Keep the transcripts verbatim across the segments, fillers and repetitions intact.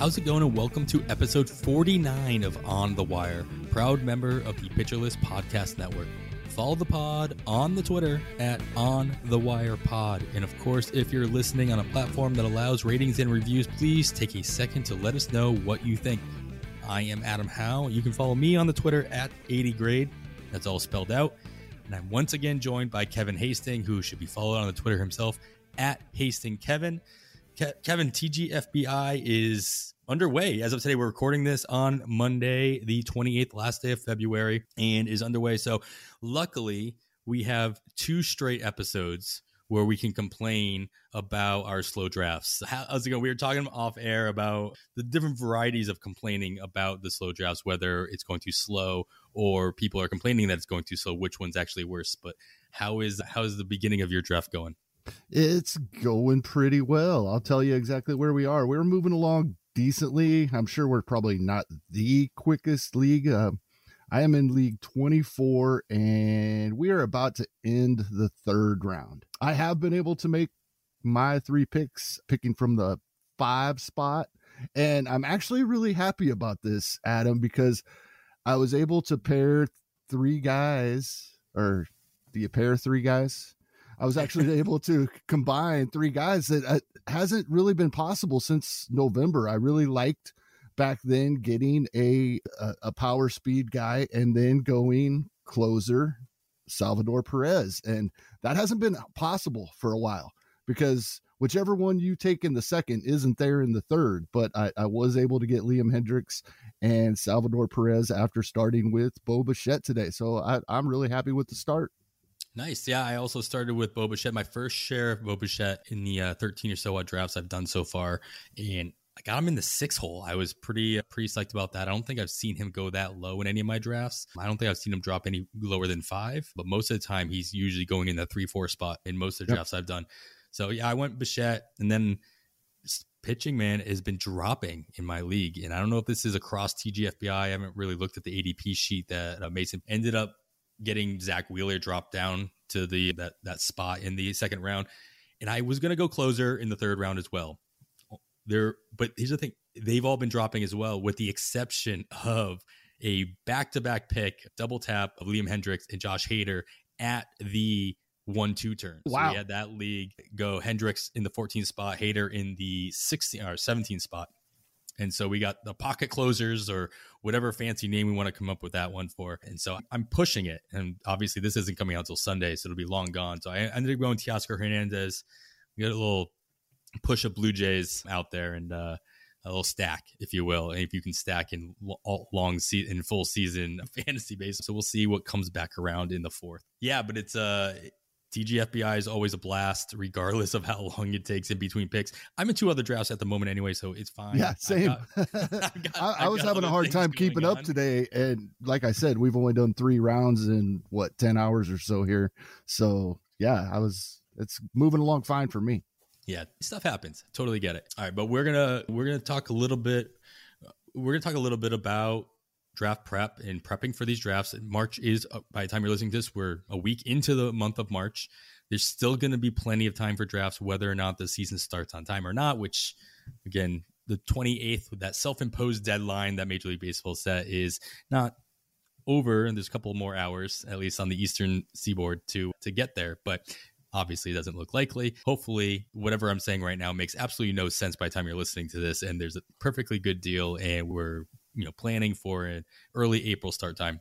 How's it going, and welcome to episode forty-nine of On the Wire, proud member of the Pitcher List Podcast Network. Follow the pod on the Twitter at On The Wire Pod. And of course, if you're listening on a platform that allows ratings and reviews, please take a second to let us know what you think. I am Adam Howe. You can follow me on the Twitter at eighty grade. That's all spelled out. And I'm once again joined by Kevin Hastings, who should be followed on the Twitter himself at Hastings Kevin. Ke- Kevin, T G F B I is underway. As of today, we're recording this on Monday, the twenty-eighth, last day of February, and is underway. So luckily, we have two straight episodes where we can complain about our slow drafts. How's it going? We were talking off air about the different varieties of complaining about the slow drafts, whether it's going too slow or people are complaining that it's going too slow, which one's actually worse. But how is how is the beginning of your draft going? It's going pretty well. I'll tell you exactly where we are. We're moving along decently. I'm sure we're probably not the quickest league. Uh, I am in league twenty-four, and we are about to end the third round. I have been able to make my three picks, picking from the five spot, and I'm actually really happy about this, Adam, because I was able to pair three guys, or do you pair three guys? I was actually able to combine three guys that uh, hasn't really been possible since November. I really liked back then getting a, a, a power speed guy and then going closer Salvador Perez. And that hasn't been possible for a while because whichever one you take in the second isn't there in the third. But I, I was able to get Liam Hendriks and Salvador Perez after starting with Bo Bichette today. So I, I'm really happy with the start. Nice. Yeah, I also started with Bo Bichette, my first share of Bo Bichette in the uh, thirteen or so odd drafts I've done so far. And I got him in the six hole. I was pretty, uh, pretty psyched about that. I don't think I've seen him go that low in any of my drafts. I don't think I've seen him drop any lower than five, but most of the time he's usually going in the three, four spot in most of the drafts yep. I've done. So yeah, I went Bichette, and then pitching, man, has been dropping in my league. And I don't know if this is across T G F B I. I haven't really looked at the A D P sheet that uh, Mason ended up getting. Zach Wheeler dropped down to the that that spot in the second round, and I was going to go closer in the third round as well. There, but here's the thing: they've all been dropping as well, with the exception of a back-to-back pick, double tap of Liam Hendriks and Josh Hader at the one two turn. Wow! So we had that league go Hendriks in the fourteenth spot, Hader in the sixteenth or seventeenth spot. And so we got the pocket closers, or whatever fancy name we want to come up with that one for. And so I'm pushing it. And obviously this isn't coming out until Sunday, so it'll be long gone. So I ended up going Teoscar Hernandez. We got a little push of Blue Jays out there, and uh, a little stack, if you will. And if you can stack in long se- in full season fantasy base. So we'll see what comes back around in the fourth. Yeah, but it's uh T G F B I is always a blast, regardless of how long it takes in between picks. I'm in two other drafts at the moment anyway, so it's fine. Yeah, same. I've got, I've got, I, I was having a hard time keeping on. up today. And like I said, we've only done three rounds in, what, ten hours or so here. So, yeah, I was. It's moving along fine for me. Yeah, stuff happens. Totally get it. All right, but we're gonna we're gonna talk a little bit. We're gonna talk a little bit about draft prep and prepping for these drafts. March is, by the time you're listening to this, we're a week into the month of March. There's still going to be plenty of time for drafts, whether or not the season starts on time or not, which, again, the twenty-eighth, with that self-imposed deadline that Major League Baseball set, is not over. And there's a couple more hours, at least on the Eastern Seaboard, to, to get there. But obviously it doesn't look likely. Hopefully, whatever I'm saying right now makes absolutely no sense by the time you're listening to this, and there's a perfectly good deal, and we're you know, planning for an early April start time.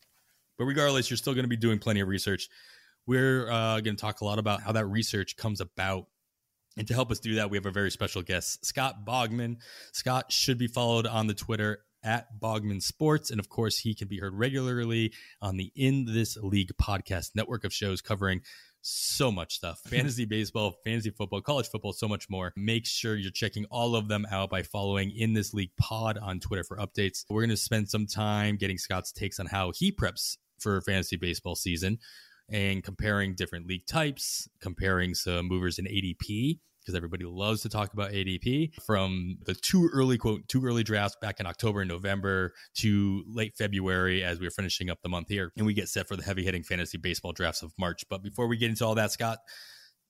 But regardless, you're still going to be doing plenty of research. We're uh, going to talk a lot about how that research comes about. And to help us do that, we have a very special guest, Scott Bogman. Scott should be followed on the Twitter at Bogman Sports. And of course, he can be heard regularly on the In This League podcast network of shows covering so much stuff: fantasy baseball, fantasy football, college football, so much more. Make sure you're checking all of them out by following In This League Pod on Twitter for updates. We're going to spend some time getting Scott's takes on how he preps for fantasy baseball season and comparing different league types, comparing some movers in A D P, because everybody loves to talk about A D P, from the too early, quote, too early drafts back in October and November to late February as we're finishing up the month here. And we get set for the heavy hitting fantasy baseball drafts of March. But before we get into all that, Scott,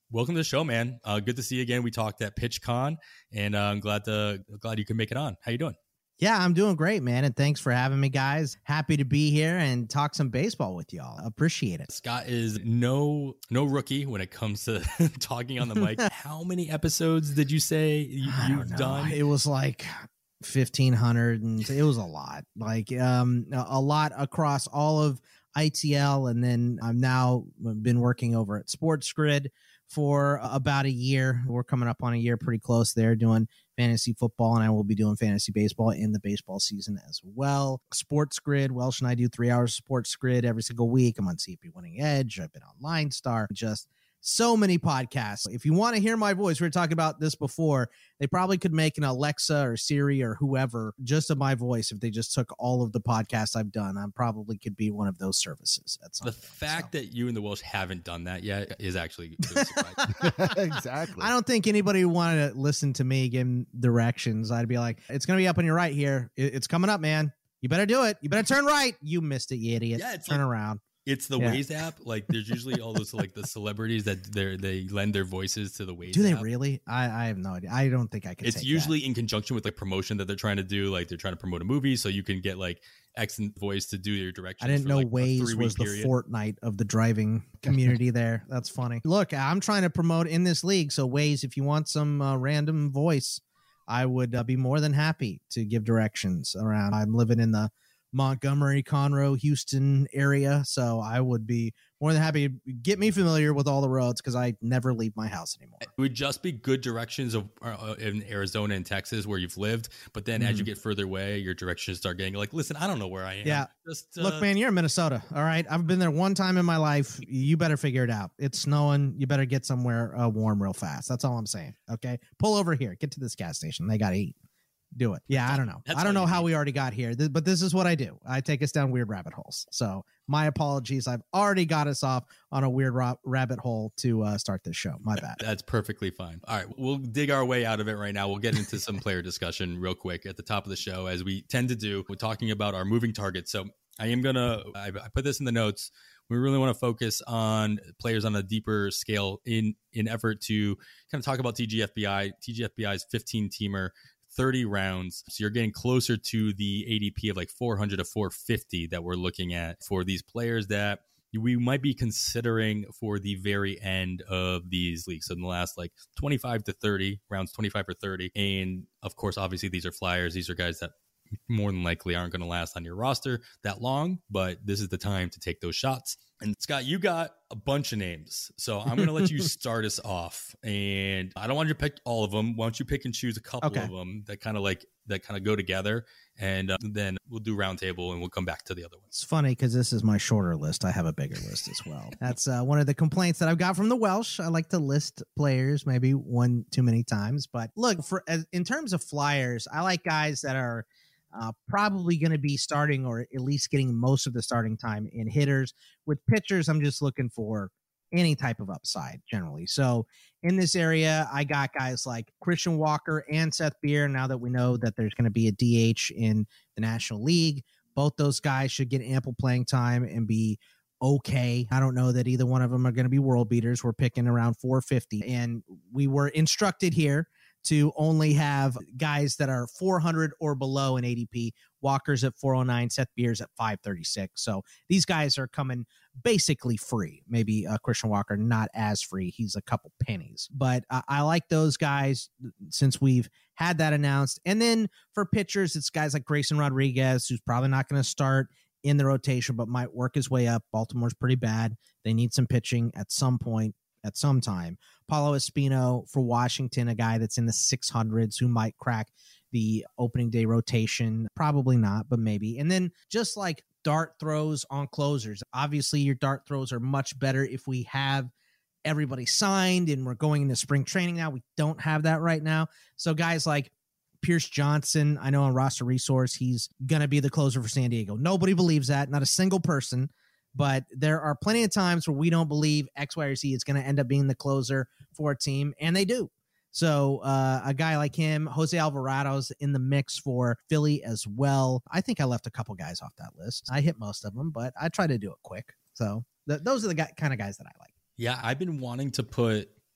Welcome to the show, man. Uh, good to see you again. We talked at PitchCon, and uh, I'm glad to glad you could make it on. How you doing? Yeah, I'm doing great, man. And thanks for having me, guys. Happy to be here and talk some baseball with y'all. Appreciate it. Scott is no no rookie when it comes to talking on the mic. How many episodes did you say you, you've done? It was like fifteen hundred, and it was a lot. Like um, a lot across all of I T L, and then I've now been working over at Sports Grid for about a year. We're coming up on a year, pretty close there, doing fantasy football, and I will be doing fantasy baseball in the baseball season as well. Sports Grid, Welsh and I do three hours of Sports Grid every single week. I'm on C P Winning Edge. I've been on Line Star. Just so many podcasts. If you want to hear my voice, we were talking about this before, they probably could make an Alexa or Siri or whoever just of my voice if they just took all of the podcasts I've done. I probably could be one of those services. At some the point, fact so. that you and the Welsh haven't done that yet is actually really surprising. Exactly. I don't think anybody wanted to listen to me give directions. I'd be like, it's going to be up on your right here. It's coming up, man. You better do it. You better turn right. You missed it, you idiot. Yeah, it's turn like- around. It's the Yeah. Waze app. Like, there's usually all those like the celebrities that they they lend their voices to the Waze. Do they app. really? I, I have no idea. I don't think I could. It's take usually that. in conjunction with like promotion that they're trying to do. Like they're trying to promote a movie, so you can get like excellent voice to do your directions. I didn't for, know like, a Waze three-week was the period. Fortnite of the driving community there. That's funny. Look, I'm trying to promote in this league. So Waze, if you want some uh, random voice, I would uh, be more than happy to give directions around. I'm living in the Montgomery, Conroe, Houston area. So I would be more than happy to get me familiar with all the roads because I never leave my house anymore. It would just be good directions of uh, in Arizona and Texas where you've lived. But then as you get further away, your directions start getting like, listen, I don't know where I am. Yeah. Just, uh, Look, man, you're in Minnesota. All right. I've been there one time in my life. You better figure it out. It's snowing. You better get somewhere uh, warm real fast. That's all I'm saying. Okay. Pull over here. Get to this gas station. They got to eat. Do it. Yeah, I don't know. That's I don't all know you how need. we already got here, th- but this is what I do. I take us down weird rabbit holes. So my apologies. I've already got us off on a weird ra- rabbit hole to uh, start this show. My bad. That's perfectly fine. All right, we'll dig our way out of it right now. We'll get into some player discussion real quick at the top of the show, as we tend to do. We're talking about our moving targets. So I am going to, I put this in the notes. We really want to focus on players on a deeper scale in, in effort to kind of talk about T G F B I. T G F B I's fifteen teamer, thirty rounds. So you're getting closer to the A D P of like four hundred to four fifty that we're looking at for these players that we might be considering for the very end of these leagues. So in the last like twenty-five to thirty rounds, twenty-five or thirty. And of course, obviously these are flyers. These are guys that more than likely aren't going to last on your roster that long, but this is the time to take those shots. And Scott, you got a bunch of names, so I'm going to let you start us off. And I don't want you to pick all of them. Why don't you pick and choose a couple Okay. of them that kind of like that kind of go together, and uh, then we'll do roundtable and we'll come back to the other ones. It's funny because this is my shorter list. I have a bigger list as well. That's uh, one of the complaints that I've got from the Welsh. I like to list players maybe one too many times. But look, for as, in terms of flyers, I like guys that are uh, probably going to be starting or at least getting most of the starting time in hitters. With pitchers, I'm just looking for any type of upside generally. So in this area, I got guys like Christian Walker and Seth Beer. Now that we know that there's going to be a D H in the National League, both those guys should get ample playing time and be okay. I don't know that either one of them are going to be world beaters. We're picking around four fifty, and we were instructed here to only have guys that are four hundred or below in A D P. Walker's at four oh nine, Seth Beer's at five thirty-six. So these guys are coming basically free. Maybe uh, Christian Walker not as free. He's a couple pennies. But uh, I like those guys since we've had that announced. And then for pitchers, it's guys like Grayson Rodriguez, who's probably not going to start in the rotation, but might work his way up. Baltimore's pretty bad. They need some pitching at some point, at some time. Paulo Espino for Washington, a guy that's in the six hundreds who might crack the opening day rotation. Probably not, but maybe. And then just like dart throws on closers. Obviously, your dart throws are much better if we have everybody signed and we're going into spring training now. We don't have that right now. So guys like Pierce Johnson, I know on Roster Resource, he's going to be the closer for San Diego. Nobody believes that, not a single person. But there are plenty of times where we don't believe X, Y, or Z is going to end up being the closer for a team, and they do. So uh, a guy like him, Jose Alvarado's in the mix for Philly as well. I think I left a couple guys off that list. I hit most of them, but I try to do it quick. So th- those are the guy- kind of guys that I like. Yeah, I've been wanting to put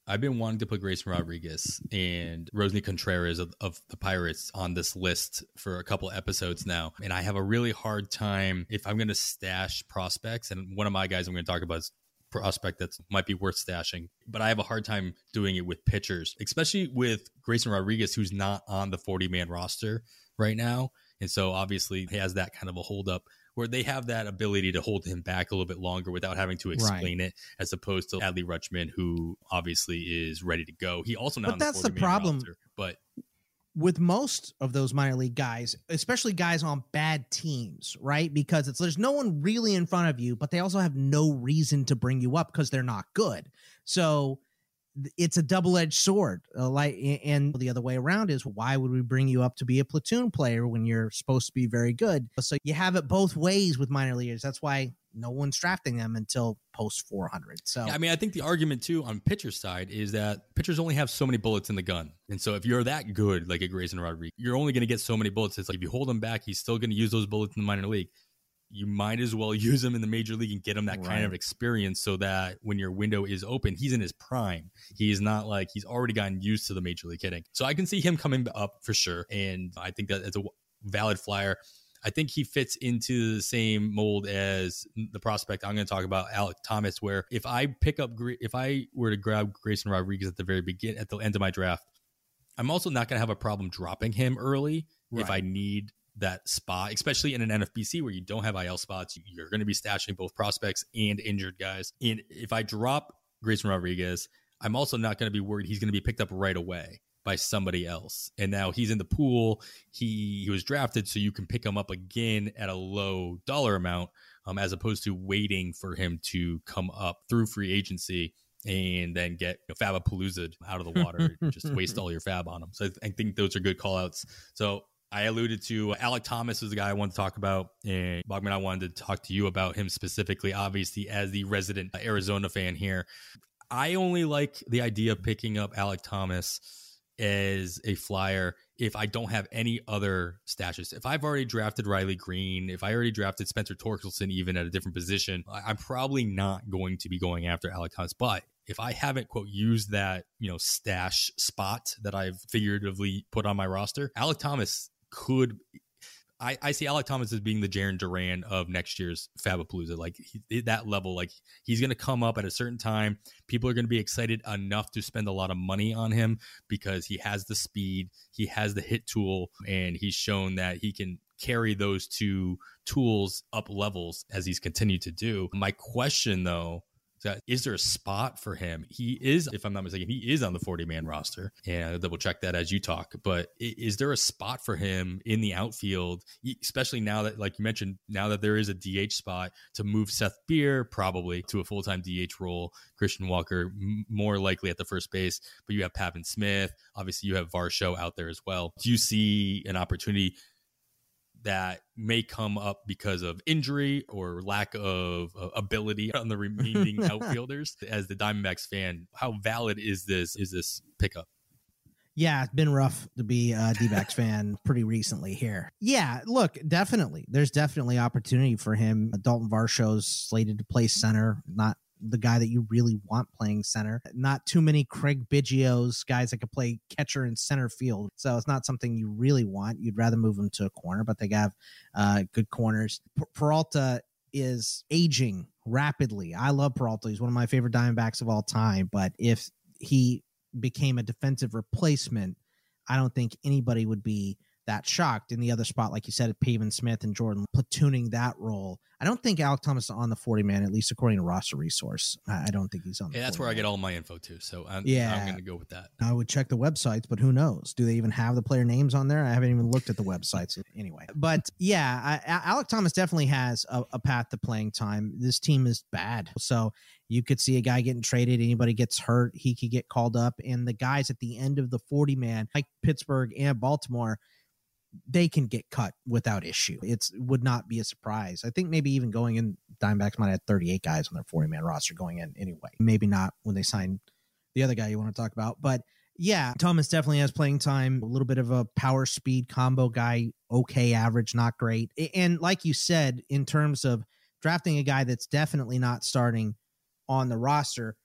I've been wanting to put Grayson Rodriguez and Rosny Contreras of, of the Pirates on this list for a couple episodes now. And I have a really hard time if I'm going to stash prospects. And one of my guys I'm going to talk about is prospect that might be worth stashing, but I have a hard time doing it with pitchers, especially with Grayson Rodriguez, who's not on the forty man roster right now. And so obviously he has that kind of a hold up where they have that ability to hold him back a little bit longer without having to explain right. it, as opposed to Adley Rutschman, who obviously is ready to go. He also not but on that's the, the problem roster, but with most of those minor league guys, especially guys on bad teams, right? Because it's there's no one really in front of you, but they also have no reason to bring you up because they're not good. So it's a double-edged sword. Uh, like, and the other way around is, why would we bring you up to be a platoon player when you're supposed to be very good? So you have it both ways with minor leaguers. That's why no one's drafting them until post four hundred. So yeah, I mean, I think the argument too on pitcher side is that pitchers only have so many bullets in the gun. And so if you're that good, like a Grayson Rodriguez, you're only going to get so many bullets. It's like if you hold him back, he's still going to use those bullets in the minor league. You might as well use him in the major league and get him that right. kind of experience so that when your window is open, he's in his prime. He's not like he's already gotten used to the major league hitting. So I can see him coming up for sure. And I think that it's a valid flyer. I think he fits into the same mold as the prospect I'm going to talk about, Alek Thomas, where if I pick up, if I were to grab Grayson Rodriguez at the very beginning, at the end of my draft, I'm also not going to have a problem dropping him early right. if I need that spot, especially in an N F B C where you don't have I L spots. You're going to be stashing both prospects and injured guys. And if I drop Grayson Rodriguez, I'm also not going to be worried he's going to be picked up right away by somebody else. And now he's in the pool. He, he was drafted, so you can pick him up again at a low dollar amount, um, as opposed to waiting for him to come up through free agency and then get you know, Fabapalooza out of the water, just waste all your fab on him. So I, th- I think those are good call outs. So I alluded to Alek Thomas is the guy I wanted to talk about, and Bogman, I wanted to talk to you about him specifically, obviously, as the resident Arizona fan here. I only like the idea of picking up Alek Thomas as a flyer if I don't have any other stashes. If I've already drafted Riley Green, if I already drafted Spencer Torkelson even at a different position, I'm probably not going to be going after Alek Thomas. But if I haven't, quote, used that, you know, stash spot that I've figuratively put on my roster, Alek Thomas could... I, I see Alek Thomas as being the Jarren Duran of next year's Fabapalooza. Like he, that level, like he's going to come up at a certain time. People are going to be excited enough to spend a lot of money on him because he has the speed, he has the hit tool, and he's shown that he can carry those two tools up levels as he's continued to do. My question, though, is there a spot for him? He is, if I'm not mistaken, he is on the forty man roster, and I'll double check that as you talk. But is there a spot for him in the outfield, especially now that, like you mentioned, now that there is a D H spot to move Seth Beer probably to a full-time D H role, Christian Walker m- more likely at the first base, but you have Pavin Smith, obviously you have Varsho out there as well. Do you see an opportunity that may come up because of injury or lack of uh, ability on the remaining outfielders? As the Diamondbacks fan, how valid is this is this pickup? Yeah, it's been rough to be a D-backs fan pretty recently here. Yeah, look, definitely. There's definitely opportunity for him. Dalton Varsho's slated to play center, not the guy that you really want playing center. Not too many Craig Biggio's, guys that could play catcher in center field. So it's not something you really want. You'd rather move him to a corner, but they have uh, good corners. P- Peralta is aging rapidly. I love Peralta. He's one of my favorite Diamondbacks of all time. But if he became a defensive replacement, I don't think anybody would be that shocked. In the other spot, like you said, Pavin Smith and Jordan platooning that role. I don't think Alek Thomas is on the forty man, at least according to Roster Resource. I don't think he's on the Yeah, that's where I get all my info too. So I'm, yeah. I'm going to go with that. I would check the websites, but who knows? Do they even have the player names on there? I haven't even looked at the websites anyway. But yeah, I, Alek Thomas definitely has a, a path to playing time. This team is bad. So you could see a guy getting traded. Anybody gets hurt, he could get called up. And the guys at the end of the forty man, like Pittsburgh and Baltimore, they can get cut without issue. It's would not be a surprise. I think maybe even going in, Diamondbacks might have thirty eight guys on their forty man roster going in anyway. Maybe not when they sign the other guy you want to talk about. But yeah, Thomas definitely has playing time. A little bit of a power speed combo guy. Okay, average, not great. And like you said, in terms of drafting a guy that's definitely not starting on the roster,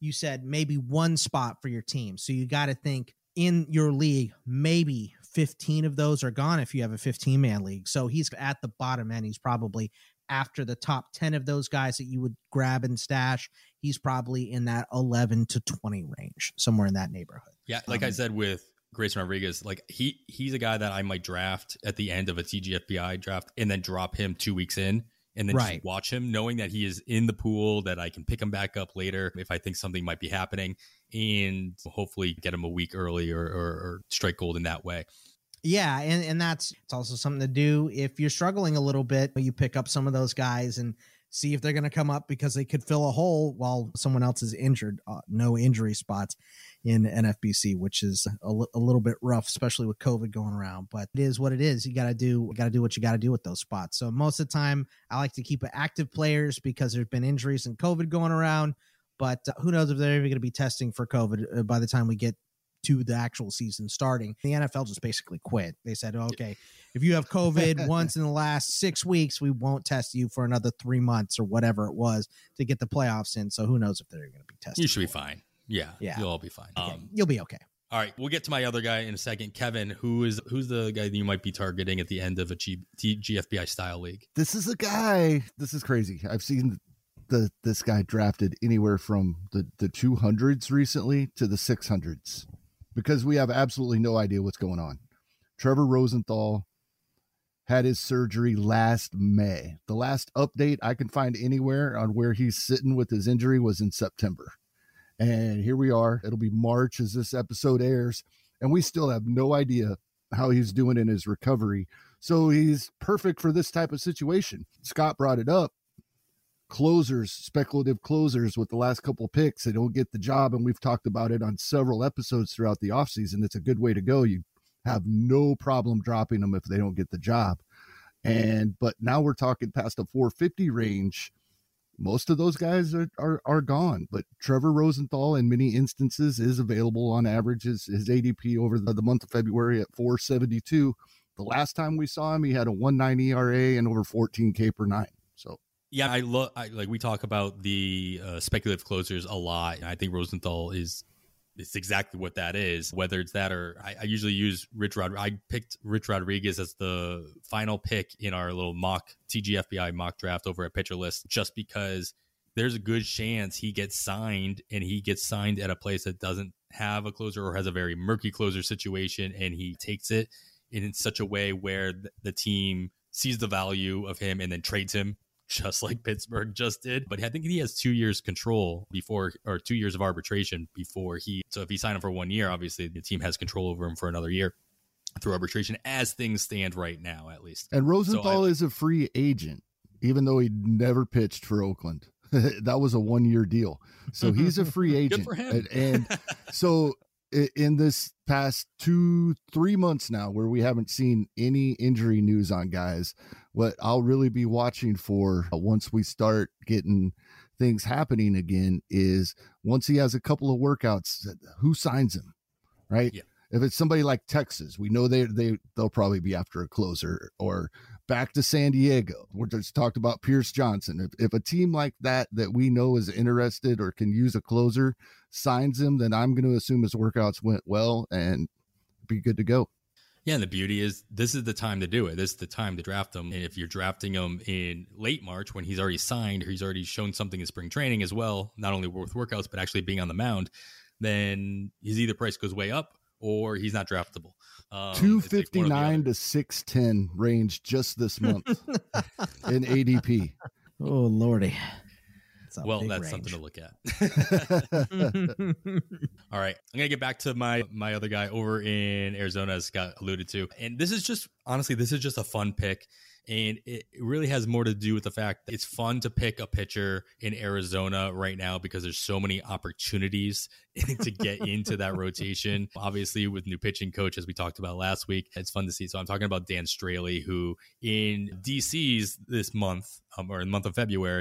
you said maybe one spot for your team. So you got to think in your league, maybe fifteen of those are gone if you have a fifteen man league. So he's at the bottom end. He's probably after the top ten of those guys that you would grab and stash. He's probably in that eleven to twenty range, somewhere in that neighborhood. Yeah. Like um, I said, with Grayson Rodriguez, like he, he's a guy that I might draft at the end of a T G F B I draft and then drop him two weeks in. And then right. just watch him, knowing that he is in the pool, that I can pick him back up later if I think something might be happening, and hopefully get him a week early or, or, or strike gold in that way. Yeah, and, and that's it's also something to do if you're struggling a little bit. You pick up some of those guys and see if they're going to come up because they could fill a hole while someone else is injured. Uh, no injury spots in N F B C, which is a, l- a little bit rough, especially with COVID going around. But it is what it is. You got to do got to do what you got to do with those spots. So most of the time, I like to keep active players because there's been injuries and COVID going around. But uh, who knows if they're even going to be testing for COVID by the time we get to the actual season starting. The N F L just basically quit. They said, okay, if you have COVID once in the last six weeks, we won't test you for another three months or whatever it was to get the playoffs in. So who knows if they're going to be tested. You should be fine. Yeah, yeah, you'll all be fine. Okay. Um, You'll be okay. All right, we'll get to my other guy in a second. Kevin, who is who's the guy that you might be targeting at the end of a G, T, G F B I style league? This is a guy. This is crazy. I've seen the this guy drafted anywhere from the the two hundreds recently to the six hundreds because we have absolutely no idea what's going on. Trevor Rosenthal had his surgery last May. The last update I can find anywhere on where he's sitting with his injury was in September. And here we are. It'll be March as this episode airs, and we still have no idea how he's doing in his recovery. So he's perfect for this type of situation. Scott brought it up. Closers, speculative closers with the last couple picks, they don't get the job, and we've talked about it on several episodes throughout the offseason. It's a good way to go. You have no problem dropping them if they don't get the job. And but now we're talking past the four fifty range. Most of those guys are, are, are gone, but Trevor Rosenthal in many instances is available on average. His, his A D P over the, the month of February at four seventy-two. The last time we saw him, he had a one nine E R A and over fourteen K per nine. So yeah, I love like we talk about the uh, speculative closers a lot, and I think Rosenthal is it's exactly what that is. Whether it's that or I, I usually use Rich Rod. I picked Rich Rodriguez as the final pick in our little mock T G F B I mock draft over at Pitcher List, just because there's a good chance he gets signed and he gets signed at a place that doesn't have a closer or has a very murky closer situation, and he takes it in such a way where the team sees the value of him and then trades him, just like Pittsburgh just did. But I think he has two years control before, or two years of arbitration before he, so if he signed him for one year, obviously the team has control over him for another year through arbitration as things stand right now, at least. And Rosenthal so I, is a free agent, even though he never pitched for Oakland. That was a one year deal. So he's a free agent. Good for him. And, and so in this past two, three months now, where we haven't seen any injury news on guys, what I'll really be watching for once we start getting things happening again is once he has a couple of workouts, who signs him, right? Yeah. If it's somebody like Texas, we know they they they'll probably be after a closer, or back to San Diego. We're just talked about Pierce Johnson. If if a team like that that we know is interested or can use a closer signs him, then I'm going to assume his workouts went well and be good to go. Yeah, and the beauty is this is the time to do it. This is the time to draft him. And if you're drafting him in late March when he's already signed, or he's already shown something in spring training as well, not only with workouts, but actually being on the mound, then his either price goes way up or he's not draftable. Um, two fifty-nine like to six ten range just this month in A D P. Oh, Lordy. That's well, that's range. something to look at. All right. I'm going to get back to my, my other guy over in Arizona, as Scott alluded to. And this is just, honestly, this is just a fun pick. And it really has more to do with the fact that it's fun to pick a pitcher in Arizona right now because there's so many opportunities to get into that rotation. Obviously, with new pitching coach, as we talked about last week, it's fun to see. So I'm talking about Dan Straley, who in D C's this month, um, or in the month of February, he's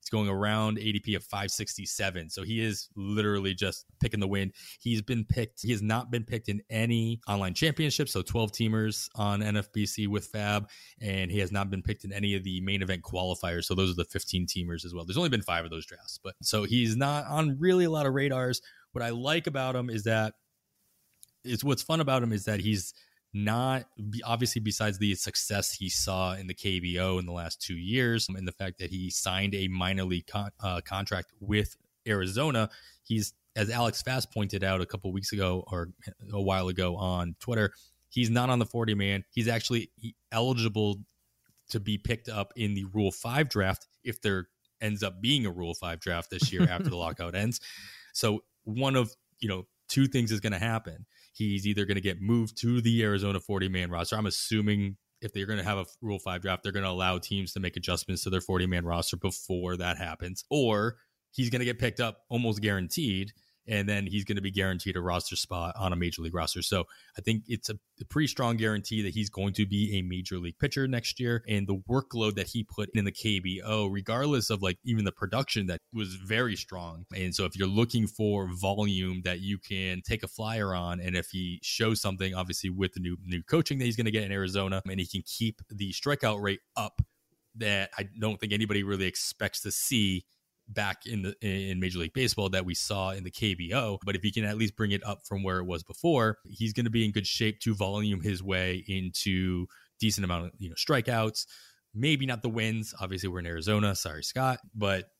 He's going around A D P of five sixty-seven. So he is literally just picking the wind. He's been picked. He has not been picked in any online championships. So twelve teamers on N F B C with Fab. And he has not been picked in any of the main event qualifiers. So those are the fifteen teamers as well. There's only been five of those drafts. But so he's not on really a lot of radars. What I like about him is that is what's fun about him is that he's not obviously, besides the success he saw in the K B O in the last two years and the fact that he signed a minor league con- uh, contract with Arizona, he's, as Alex Fast pointed out a couple weeks ago or a while ago on Twitter, he's not on the forty man. He's actually eligible to be picked up in the Rule five draft if there ends up being a Rule five draft this year after the lockout ends. So one of, you know, two things is going to happen. He's either going to get moved to the Arizona forty man roster. I'm assuming if they're going to have a Rule five draft, they're going to allow teams to make adjustments to their forty man roster before that happens. Or he's going to get picked up almost guaranteed, and then he's going to be guaranteed a roster spot on a major league roster. So I think it's a, a pretty strong guarantee that he's going to be a major league pitcher next year. And the workload that he put in the K B O, regardless of like even the production, that was very strong. And so if you're looking for volume that you can take a flyer on, and if he shows something, obviously with the new new coaching that he's going to get in Arizona, and he can keep the strikeout rate up, that I don't think anybody really expects to see back in the in Major League Baseball that we saw in the K B O. But if he can at least bring it up from where it was before, he's going to be in good shape to volume his way into decent amount of, you know, strikeouts. Maybe not the wins. Obviously, we're in Arizona. Sorry, Scott. But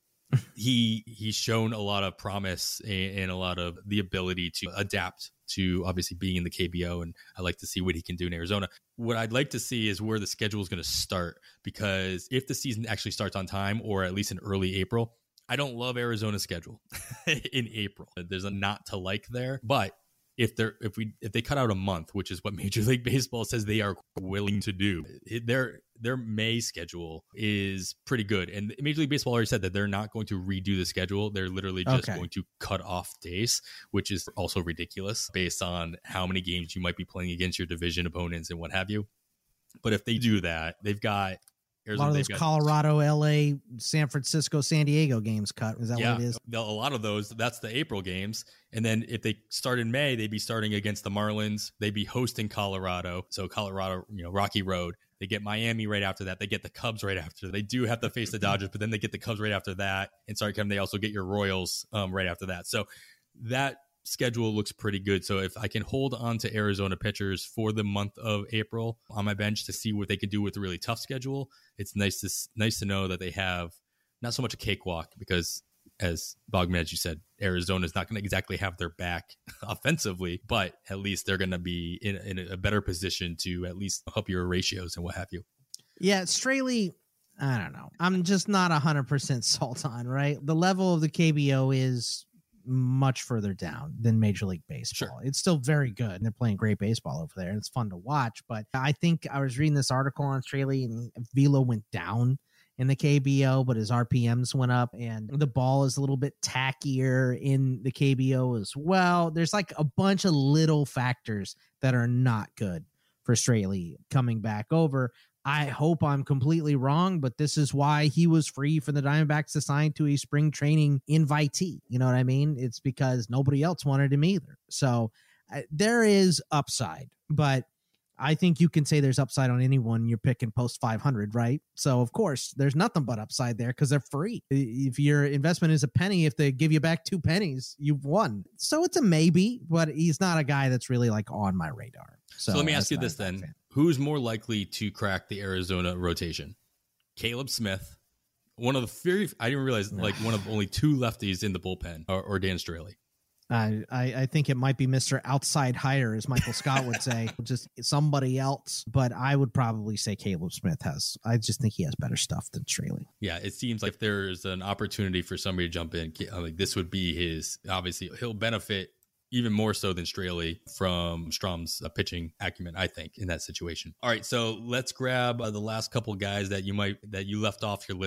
he he's shown a lot of promise and, and a lot of the ability to adapt to obviously being in the K B O, and I like to see what he can do in Arizona. What I'd like to see is where the schedule is going to start, because if the season actually starts on time, or at least in early April, I don't love Arizona's schedule in April. There's a not to like there, but if they're if we if they cut out a month, which is what Major League Baseball says they are willing to do, it, their their May schedule is pretty good. And Major League Baseball already said that they're not going to redo the schedule. They're literally just okay. going to cut off days, which is also ridiculous based on how many games you might be playing against your division opponents and what have you. But if they do that, they've got Arizona, a lot of those Colorado, L A, San Francisco, San Diego games cut. Is that yeah, what it is? A lot of those, that's the April games. And then if they start in May, they'd be starting against the Marlins. They'd be hosting Colorado. So Colorado, you know, Rocky Road. They get Miami right after that. They get the Cubs right after. They do have to face the Dodgers, but then they get the Cubs right after that. And sorry, Kevin, they also get your Royals um, right after that. So that schedule looks pretty good. So if I can hold on to Arizona pitchers for the month of April on my bench to see what they can do with a really tough schedule, it's nice to nice to know that they have not so much a cakewalk, because as Bogman, as you said, Arizona is not going to exactly have their back offensively, but at least they're going to be in, in a better position to at least help your ratios and what have you. Yeah, Straley, I don't know. I'm just not one hundred percent sold on, right? The level of the K B O is much further down than Major League Baseball. Sure. It's still very good, and they're playing great baseball over there, and it's fun to watch. But I think I was reading this article on Straley, and velo went down in the K B O, but his R P Ms went up, and the ball is a little bit tackier in the K B O as well. There's like a bunch of little factors that are not good for Straley coming back over. I hope I'm completely wrong, but this is why he was free for the Diamondbacks to sign to a spring training invitee. You know what I mean? It's because nobody else wanted him either. So uh, there is upside, but I think you can say there's upside on anyone you're picking post five hundred, right? So, of course, there's nothing but upside there because they're free. If your investment is a penny, if they give you back two pennies, you've won. So it's a maybe, but he's not a guy that's really like on my radar. So, so let me ask you this then. Fan. Who's more likely to crack the Arizona rotation? Caleb Smith, one of the very, I didn't realize, like one of only two lefties in the bullpen, or, or Dan Straley. I, I think it might be Mister Outside Hire, as Michael Scott would say, just somebody else. But I would probably say Caleb Smith has. I just think he has better stuff than Straley. Yeah, it seems like if there's an opportunity for somebody to jump in, like this would be his. Obviously, he'll benefit even more so than Straley from Strom's uh, pitching acumen, I think, in that situation. All right, so let's grab uh, the last couple guys that you might that you left off your list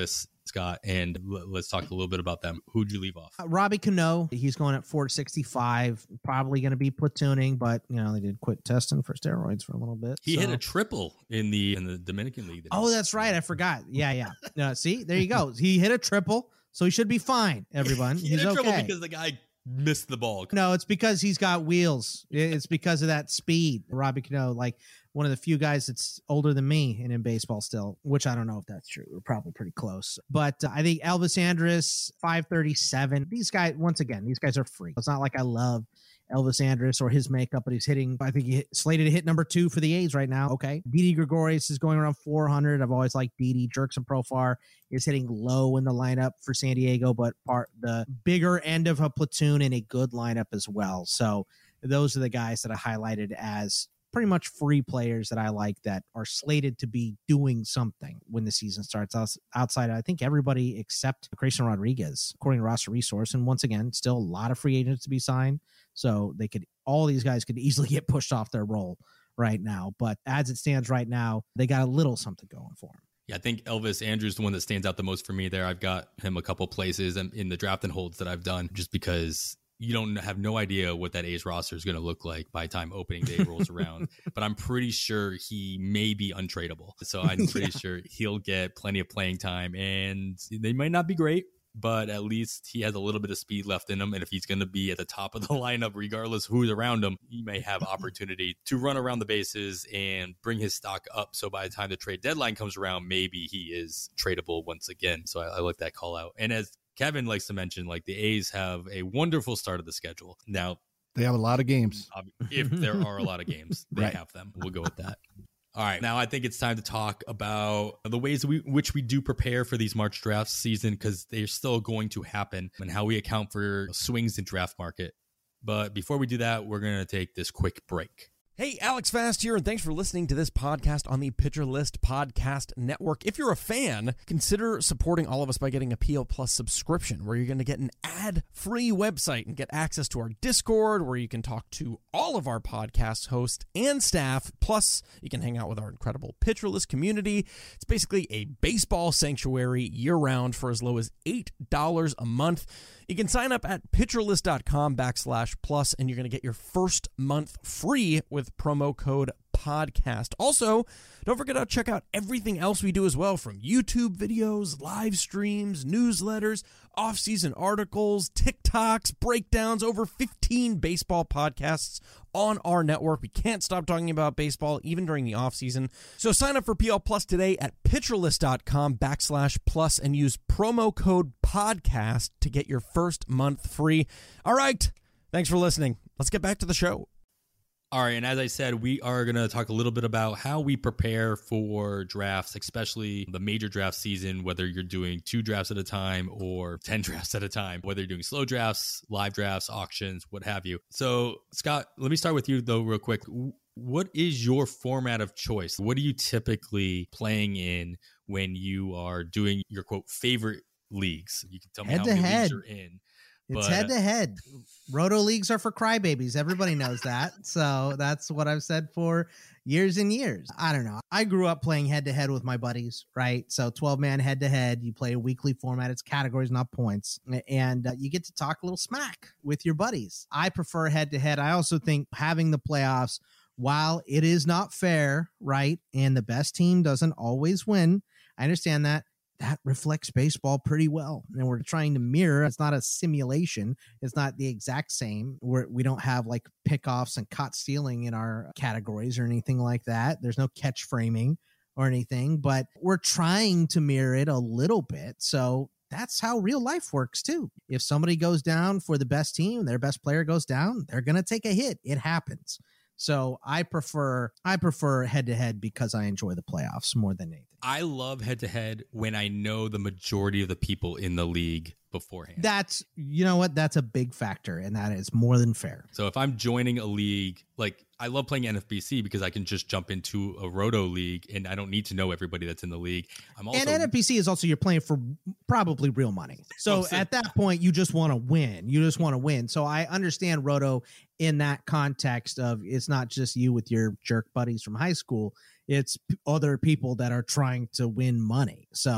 Scott, and l- let's talk a little bit about them. Who'd you leave off? Uh, Robbie Cano, he's going at four sixty-five, probably going to be platooning, but you know they did quit testing for steroids for a little bit. He so. hit a triple in the in the Dominican League. Oh, that's right. I forgot. Yeah, yeah. No, see, there you go. He hit a triple, so he should be fine. Everyone, he he's hit a okay. triple because the guy missed the ball. No, it's because he's got wheels. It's because of that speed. Robbie Cano, like one of the few guys that's older than me and in baseball still, which I don't know if that's true. We're probably pretty close. But uh, I think Elvis Andrus, five thirty-seven. These guys, once again, these guys are free. It's not like I love Elvis Andrus or his makeup, but he's hitting, I think he hit, slated to hit number two for the A's right now. Okay. Didi Gregorius is going around four hundred. I've always liked Didi. Jerkson Profar is hitting low in the lineup for San Diego, but part the bigger end of a platoon in a good lineup as well. So those are the guys that I highlighted as pretty much free players that I like that are slated to be doing something when the season starts. Outside, I think everybody except Grayson Rodriguez, according to Roster Resource. And once again, still a lot of free agents to be signed. So they could, all these guys could easily get pushed off their role right now. But as it stands right now, they got a little something going for them. Yeah, I think Elvis Andrus is the one that stands out the most for me there. I've got him a couple places in the draft and holds that I've done just because you don't have no idea what that A's roster is going to look like by the time opening day rolls around. But I'm pretty sure he may be untradeable. So I'm pretty yeah. sure he'll get plenty of playing time, and they might not be great, but at least he has a little bit of speed left in him. And if he's going to be at the top of the lineup, regardless who's around him, he may have opportunity to run around the bases and bring his stock up. So by the time the trade deadline comes around, maybe he is tradable once again. So I, I like that call out. And as Kevin likes to mention, like the A's have a wonderful start of the schedule. Now, they have a lot of games. If there are a lot of games, they right. have them. We'll go with that. All right. Now I think it's time to talk about the ways we which we do prepare for these March draft season, because they're still going to happen, and how we account for swings in draft market. But before we do that, we're going to take this quick break. Hey, Alex Fast here, and thanks for listening to this podcast on the Pitcher List Podcast Network. If you're a fan, consider supporting all of us by getting a P L Plus subscription, where you're going to get an ad-free website and get access to our Discord, where you can talk to all of our podcast hosts and staff. Plus, you can hang out with our incredible Pitcher List community. It's basically a baseball sanctuary year-round for as low as eight dollars a month. You can sign up at pitcherlist.com backslash plus, and you're going to get your first month free with promo code podcast. Also, don't forget to check out everything else we do as well, from YouTube videos, live streams, newsletters, off-season articles, TikToks, breakdowns, over fifteen baseball podcasts on our network. We can't stop talking about baseball even during the off-season. So sign up for P L Plus today at pitcherlist.com backslash plus and use promo code podcast to get your first month free. All right. Thanks for listening. Let's get back to the show. All right, and as I said, we are going to talk a little bit about how we prepare for drafts, especially the major draft season, whether you're doing two drafts at a time or ten drafts at a time, whether you're doing slow drafts, live drafts, auctions, what have you. So, Scott, let me start with you, though, real quick. What is your format of choice? What are you typically playing in when you are doing your, quote, favorite leagues? You can tell me head how to many head. leagues you're in. It's But, head to head. Roto leagues are for crybabies. Everybody knows that. So that's what I've said for years and years. I don't know. I grew up playing head to head with my buddies, right? So twelve man head to head. You play a weekly format. It's categories, not points. And uh, you get to talk a little smack with your buddies. I prefer head to head. I also think having the playoffs, while it is not fair, right? And the best team doesn't always win. I understand that. That reflects baseball pretty well. And we're trying to mirror. It's not a simulation. It's not the exact same. We're, we don't have like pickoffs and caught stealing in our categories or anything like that. There's no catch framing or anything, but we're trying to mirror it a little bit. So that's how real life works too. If somebody goes down for the best team, their best player goes down, they're going to take a hit. It happens. So I prefer I prefer head to head because I enjoy the playoffs more than anything. I love head to head when I know the majority of the people in the league beforehand. That's, you know what? That's a big factor, and that is more than fair. So if I'm joining a league, like I love playing N F B C because I can just jump into a Roto league and I don't need to know everybody that's in the league. I'm also, and N F B C is also, you're playing for probably real money. So well, at that point, you just want to win. You just want to win. So I understand Roto in that context of it's not just you with your jerk buddies from high school. It's p- other people that are trying to win money. So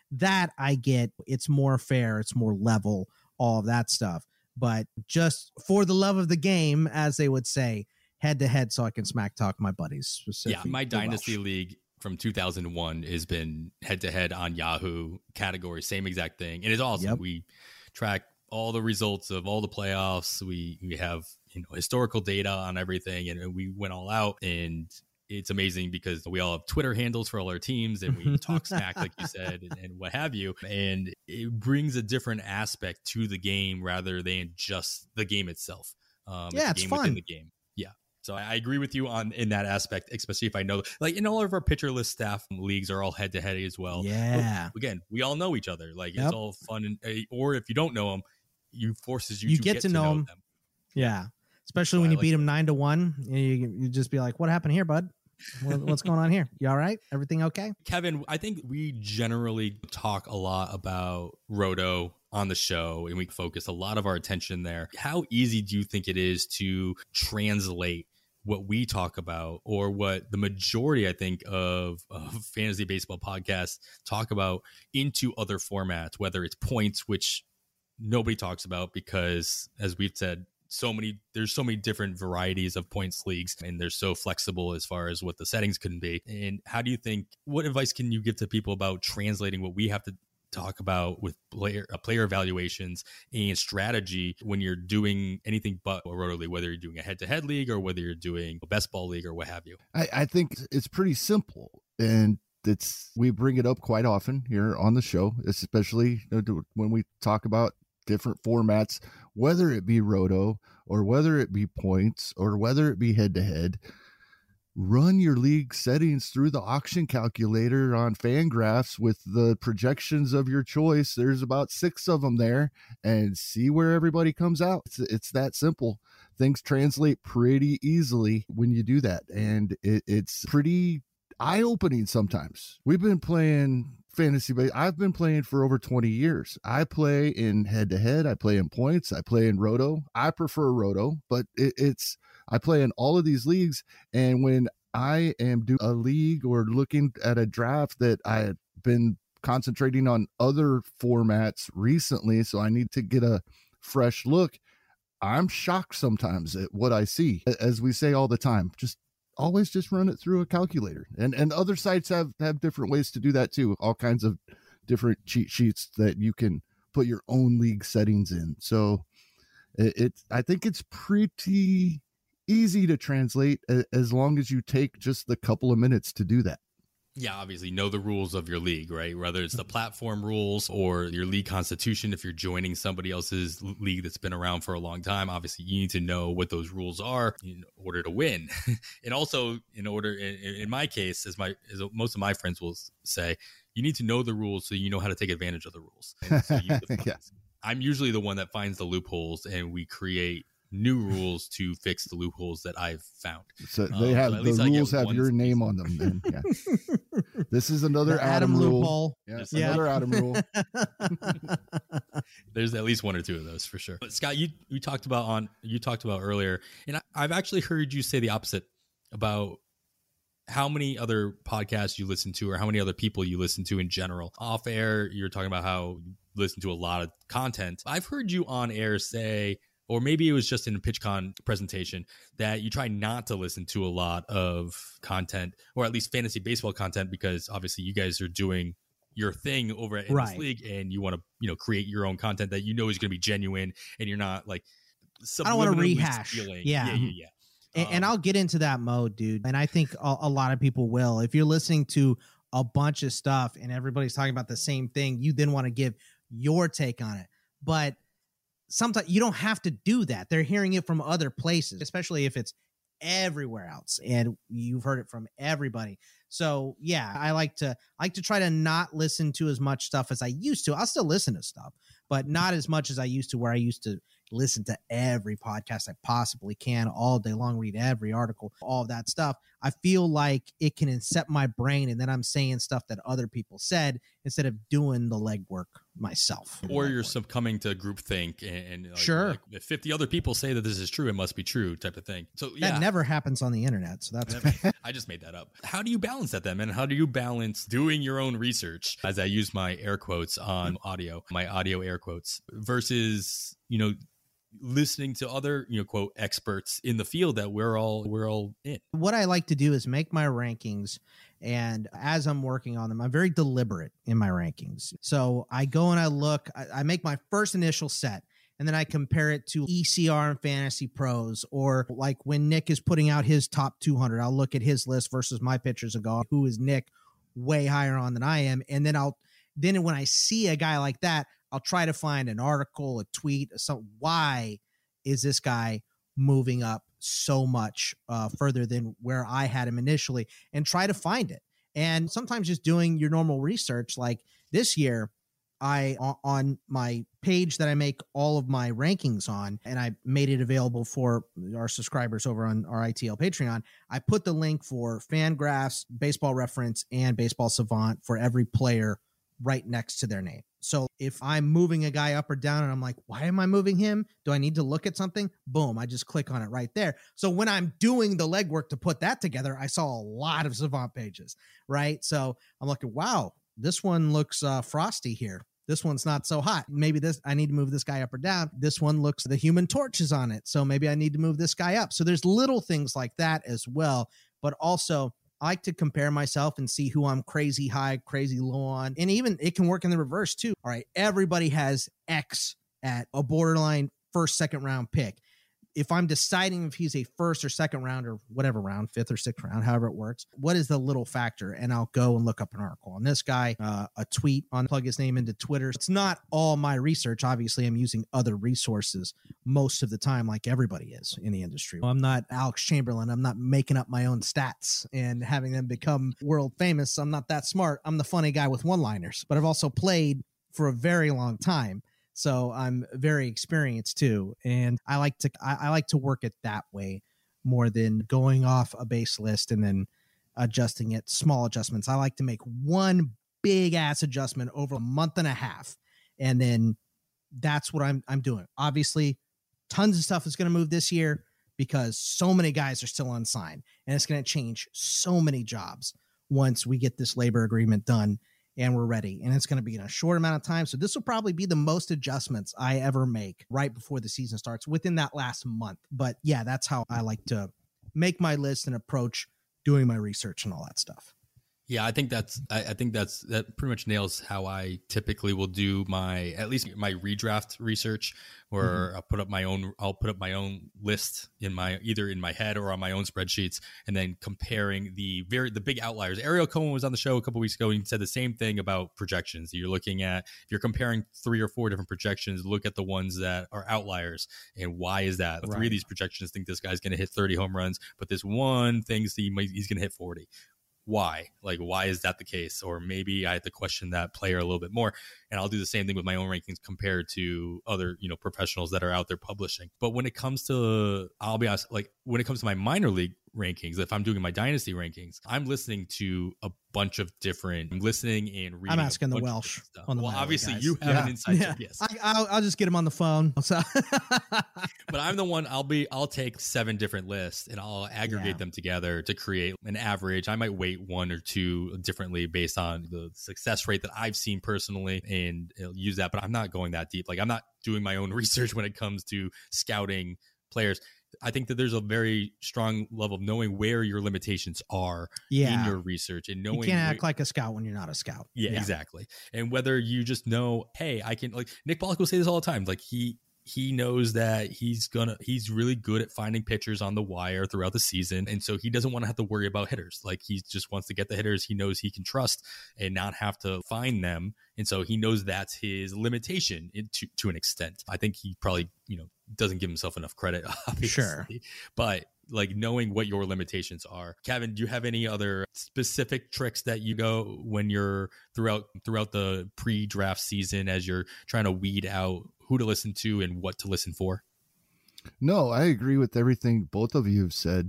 that I get. It's more fair. It's more level, all of that stuff. But just for the love of the game, as they would say, head to head, so I can smack talk my buddies. Yeah, my Dynasty Welsh. League from two thousand one has been head to head on Yahoo category, same exact thing. And it's awesome. Yep. We track all the results of all the playoffs. We we have, you know, historical data on everything, and, and we went all out. And it's amazing because we all have Twitter handles for all our teams, and we talk smack, like you said, and, and what have you. And it brings a different aspect to the game rather than just the game itself. Um, yeah, it's, it's game fun. Within the game. Yeah. So I agree with you on in that aspect, especially if I know, like in all of our pitcher list staff leagues are all head to head as well. Yeah. But again, we all know each other. Like yep. it's all fun. And, or if you don't know them, you forces you, you to get, get to, to know, know them. them. Yeah. Especially so when I you like beat that. them nine to one, you, you just be like, what happened here, bud? what, what's going on here? You all right? Everything okay? Kevin, I think we generally talk a lot about Roto on the show, and we focus a lot of our attention there. How easy do you think it is to translate what we talk about, or what the majority, I think, of, of fantasy baseball podcasts talk about, into other formats, whether it's points, which nobody talks about because, as we've said, so many there's so many different varieties of points leagues, and they're so flexible as far as what the settings can be. And how do you think, what advice can you give to people about translating what we have to talk about with player uh, player evaluations and strategy when you're doing anything but a Roto League, whether you're doing a head-to-head league or whether you're doing a best ball league or what have you? I, I think it's pretty simple, and it's we bring it up quite often here on the show, especially when we talk about different formats, whether it be Roto or whether it be points or whether it be head-to-head. Run your league settings through the auction calculator on Fangraphs with the projections of your choice. There's about six of them there, and see where everybody comes out. It's, it's that simple. Things translate pretty easily when you do that, and it, it's pretty eye-opening sometimes. We've been playing fantasy base. I've been playing for over twenty years. I play in head-to-head. I play in points. I play in Roto. I prefer Roto, but it, it's I play in all of these leagues, and when I am doing a league or looking at a draft that I had been concentrating on other formats recently, so I need to get a fresh look, I'm shocked sometimes at what I see. As we say all the time, just always just run it through a calculator. And and other sites have, have different ways to do that too. All kinds of different cheat sheets that you can put your own league settings in. So it, it I think it's pretty easy to translate as long as you take just the couple of minutes to do that. Yeah, obviously know the rules of your league, right? Whether it's the platform rules or your league constitution. If you're joining somebody else's league that's been around for a long time, obviously you need to know what those rules are in order to win. And also in order, in, in my case, as my as most of my friends will say, you need to know the rules so you know how to take advantage of the rules. And so you yeah. I'm usually the one that finds the loopholes, and we create new rules to fix the loopholes that I've found. So they have um, so the rules have your name on them. Then, yeah. This is another the Adam, Adam rule. Loophole. Yeah, yeah. Another Adam rule. There's at least one or two of those for sure. But Scott, you you talked about on you talked about earlier, and I, I've actually heard you say the opposite about how many other podcasts you listen to, or how many other people you listen to in general. Off air, you're talking about how you listen to a lot of content. I've heard you on air say, or maybe it was just in a PitchCon presentation, that you try not to listen to a lot of content, or at least fantasy baseball content, because obviously you guys are doing your thing over in right. this league, and you want to, you know, create your own content that you know is going to be genuine, and you're not like, I don't want to rehash. Stealing. Yeah. Yeah. Yeah. yeah. And, um, and I'll get into that mode, dude. And I think a, a lot of people will. If you're listening to a bunch of stuff and everybody's talking about the same thing, you then want to give your take on it. But sometimes you don't have to do that. They're hearing it from other places, especially if it's everywhere else and you've heard it from everybody. So yeah, I like to I like to try to not listen to as much stuff as I used to. I'll still listen to stuff, but not as much as I used to, where I used to listen to every podcast I possibly can all day long, read every article, all of that stuff. I feel like it can incept my brain, and then I'm saying stuff that other people said, instead of doing the legwork myself. Or you're succumbing to groupthink and, and like, sure. like if fifty other people say that this is true, it must be true type of thing. So yeah, that never happens on the internet. So that's I just made that up. How do you balance that then, man? How do you balance doing your own research, as I use my air quotes on audio, my audio air quotes, versus, you know, listening to other, you know, quote, experts in the field that we're all we're all in? What I like to do is make my rankings, and as I'm working on them, I'm very deliberate in my rankings. So I go and I look, I, I make my first initial set, and then I compare it to E C R and Fantasy Pros, or like when Nick is putting out his top two hundred, I'll look at his list versus my pitchers and go, who is Nick way higher on than I am? And then I'll then when I see a guy like that, I'll try to find an article, a tweet, some why is this guy moving up so much uh, further than where I had him initially, and try to find it. And sometimes just doing your normal research, like this year, I on my page that I make all of my rankings on, and I made it available for our subscribers over on our I T L Patreon. I put the link for Fangraphs, Baseball Reference, and Baseball Savant for every player right next to their name. So if I'm moving a guy up or down and I'm like, why am I moving him? Do I need to look at something? Boom, I just click on it right there. So when I'm doing the legwork to put that together, I saw a lot of Savant pages, right? So I'm looking, wow, this one looks uh, frosty here. This one's not so hot. Maybe this, I need to move this guy up or down. This one looks, the Human Torch is on it. So maybe I need to move this guy up. So there's little things like that as well. But also, I like to compare myself and see who I'm crazy high, crazy low on. And even it can work in the reverse too. All right, everybody has X at a borderline first, second round pick. If I'm deciding if he's a first or second round or whatever round, fifth or sixth round, however it works, what is the little factor? And I'll go and look up an article on this guy, uh, a tweet on, plug his name into Twitter. It's not all my research. Obviously, I'm using other resources most of the time, like everybody is in the industry. I'm not Alex Chamberlain. I'm not making up my own stats and having them become world famous. I'm not that smart. I'm the funny guy with one-liners, but I've also played for a very long time. So I'm very experienced too. And I like to, I, I like to work it that way more than going off a base list and then adjusting it, small adjustments. I like to make one big ass adjustment over a month and a half. And then that's what I'm, I'm doing. Obviously tons of stuff is going to move this year because so many guys are still unsigned, and it's going to change so many jobs once we get this labor agreement done and we're ready. And it's going to be in a short amount of time. So this will probably be the most adjustments I ever make right before the season starts within that last month. But yeah, that's how I like to make my list and approach doing my research and all that stuff. Yeah, I think that's I, I think that's that pretty much nails how I typically will do my, at least my redraft research, where mm-hmm. I'll put up my own I'll put up my own list in my either in my head or on my own spreadsheets, and then comparing the very the big outliers. Ariel Cohen was on the show a couple weeks ago, and he said the same thing about projections. You're looking at, if you're comparing three or four different projections, look at the ones that are outliers, and why is that? Right. Three of these projections think this guy's going to hit thirty home runs, but this one thinks he might, he's going to hit forty. Why? Like, why is that the case? Or maybe I have to question that player a little bit more. And I'll do the same thing with my own rankings compared to other, you know, professionals that are out there publishing. But when it comes to, I'll be honest, like when it comes to my minor league rankings, if I'm doing my dynasty rankings, I'm listening to a bunch of different, I'm listening and reading. I'm asking the Welsh. On the well, obviously guys. You have yeah. an inside yeah. check, yes. I, I'll, I'll just get him on the phone. So. But I'm the one, I'll be, I'll take seven different lists and I'll aggregate yeah. them together to create an average. I might weight one or two differently based on the success rate that I've seen personally, and use that. But I'm not going that deep. Like, I'm not doing my own research when it comes to scouting players. I think that there's a very strong level of knowing where your limitations are yeah. in your research, and knowing you can't act where, like a scout when you're not a scout. Yeah, yeah, exactly. And whether you just know, hey, I can, like Nick Pollock will say this all the time. Like he, he knows that he's gonna, he's really good at finding pitchers on the wire throughout the season. And so he doesn't want to have to worry about hitters. Like he just wants to get the hitters he knows he can trust and not have to find them. And so he knows that's his limitation in, to, to an extent. I think he probably, you know, doesn't give himself enough credit, obviously. Sure. But like knowing what your limitations are. Kevin, do you have any other specific tricks that you go when you're throughout throughout the pre-draft season as you're trying to weed out who to listen to and what to listen for? No, I agree with everything both of you have said. I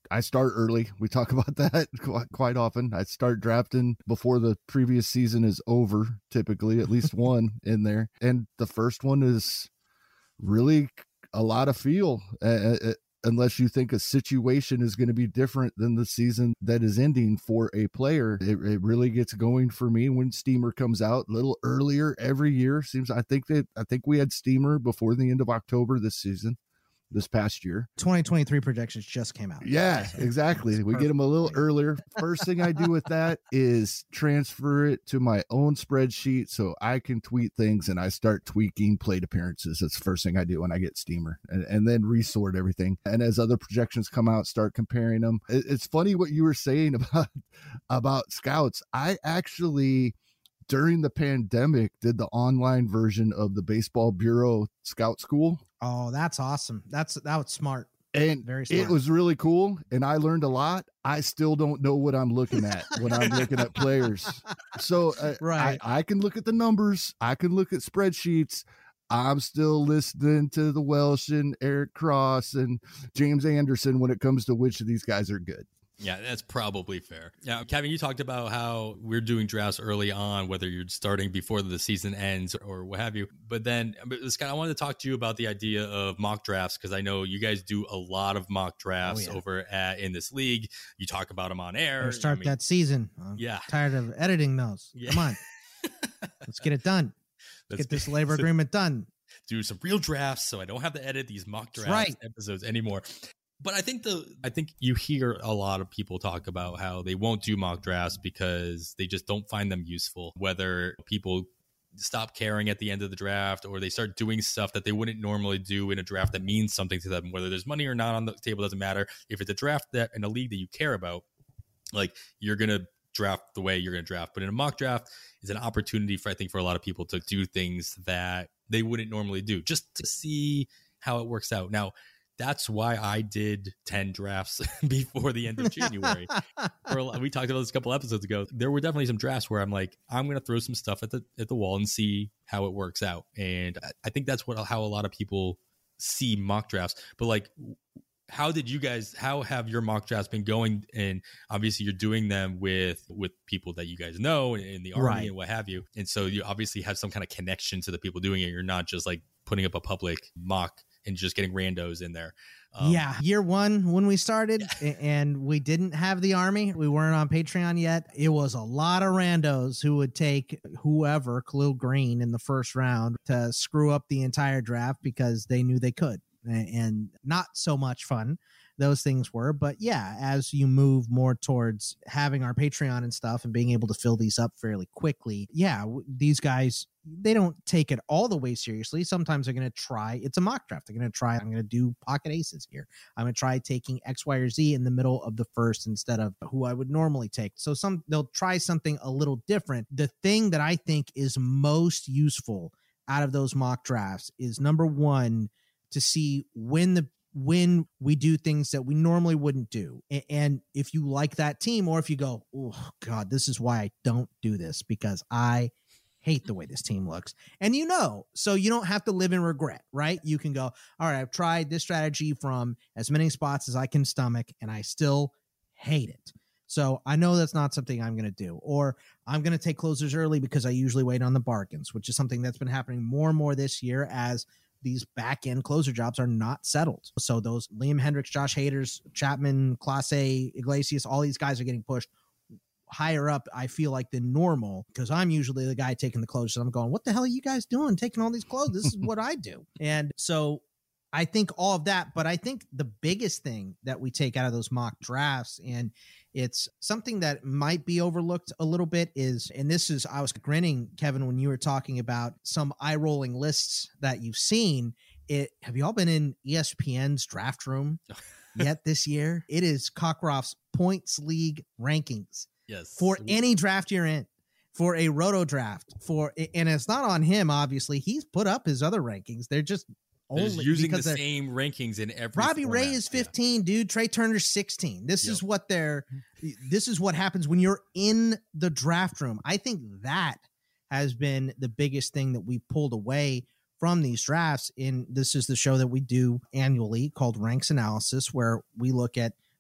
I start early. We talk about that quite, quite often. I start drafting before the previous season is over, typically, at least one in there. And the first one is really a lot of feel, uh, unless you think a situation is going to be different than the season that is ending for a player. It, it really gets going for me when Steamer comes out a little earlier every year. Seems I think that I think we had Steamer before the end of October this season. This past year, twenty twenty-three projections just came out. Yeah, so exactly. We get them a little earlier. First thing I do with that is transfer it to my own spreadsheet so I can tweet things, and I start tweaking plate appearances. That's the first thing I do when I get Steamer, and, and then resort everything. And as other projections come out, start comparing them. It, it's funny what you were saying about about scouts. I actually, during the pandemic, did the online version of the Baseball Bureau Scout School. Oh, that's awesome. That's that was smart. And Very smart. It was really cool, and I learned a lot. I still don't know what I'm looking at when I'm looking at players. So uh, right. I, I can look at the numbers. I can look at spreadsheets. I'm still listening to the Welsh and Eric Cross and James Anderson when it comes to which of these guys are good. Yeah, that's probably fair. Yeah, Kevin, you talked about how we're doing drafts early on, whether you're starting before the season ends or what have you. But then, Scott, I wanted to talk to you about the idea of mock drafts, because I know you guys do a lot of mock drafts oh, yeah. over at in this league. You talk about them on air. Or start I mean, that season. I'm yeah, tired of editing those. Yeah. Come on, let's get it done. Let's, let's get this labor agreement done. Do some real drafts, so I don't have to edit these mock draft right. episodes anymore. But I think the I think you hear a lot of people talk about how they won't do mock drafts because they just don't find them useful. Whether people stop caring at the end of the draft, or they start doing stuff that they wouldn't normally do in a draft that means something to them. Whether there's money or not on the table doesn't matter. If it's a draft that in a league that you care about, like you're gonna draft the way you're gonna draft. But in a mock draft is an opportunity for I think for a lot of people to do things that they wouldn't normally do, just to see how it works out. Now, that's why I did ten drafts before the end of January. For, we talked about this a couple episodes ago. There were definitely some drafts where I'm like, I'm going to throw some stuff at the at the wall and see how it works out. And I, I think that's what how a lot of people see mock drafts. But like, how did you guys? How have your mock drafts been going? And obviously, you're doing them with with people that you guys know in the Army right. and what have you. And so you obviously have some kind of connection to the people doing it. You're not just like putting up a public mock and just getting randos in there. Um, yeah. Year one, when we started yeah. and we didn't have the Army, we weren't on Patreon yet. It was a lot of randos who would take whoever, Khalil Green in the first round, to screw up the entire draft because they knew they could. And not so much fun those things were. But yeah, as you move more towards having our Patreon and stuff and being able to fill these up fairly quickly, yeah, w- these guys, they don't take it all the way seriously. Sometimes they're going to try. It's a mock draft. They're going to try. I'm going to do pocket aces here. I'm going to try taking X, Y, or Z in the middle of the first instead of who I would normally take. So some they'll try something a little different. The thing that I think is most useful out of those mock drafts is, number one, to see when the when we do things that we normally wouldn't do. And if you like that team, or if you go, oh God, this is why I don't do this, because I hate the way this team looks. And you know, so you don't have to live in regret, right? You can go, all right, I've tried this strategy from as many spots as I can stomach, and I still hate it. So I know that's not something I'm going to do. Or I'm going to take closers early because I usually wait on the bargains, which is something that's been happening more and more this year as these back-end closer jobs are not settled. So those Liam Hendricks, Josh Haders, Chapman, Clase, Iglesias, all these guys are getting pushed higher up, I feel like, than normal, because I'm usually the guy taking the closers. I'm going, what the hell are you guys doing taking all these closers? This is what I do. And so I think all of that, but I think the biggest thing that we take out of those mock drafts, and it's something that might be overlooked a little bit, is, and this is, I was grinning, Kevin, when you were talking about some eye-rolling lists that you've seen. It have you all been in E S P N's draft room yet this year? It is Cockcroft's Points League rankings. Yes. For any draft you're in, for a roto draft, for, and it's not on him, obviously. He's put up his other rankings. They're just only using the same rankings in every Robbie format. Ray is fifteen, yeah. dude. Trey Turner's sixteen. This yep. is what they're this is what happens when you're in the draft room. I think that has been the biggest thing that we pulled away from these drafts. In this is the show that we do annually called Ranks Analysis, where we look at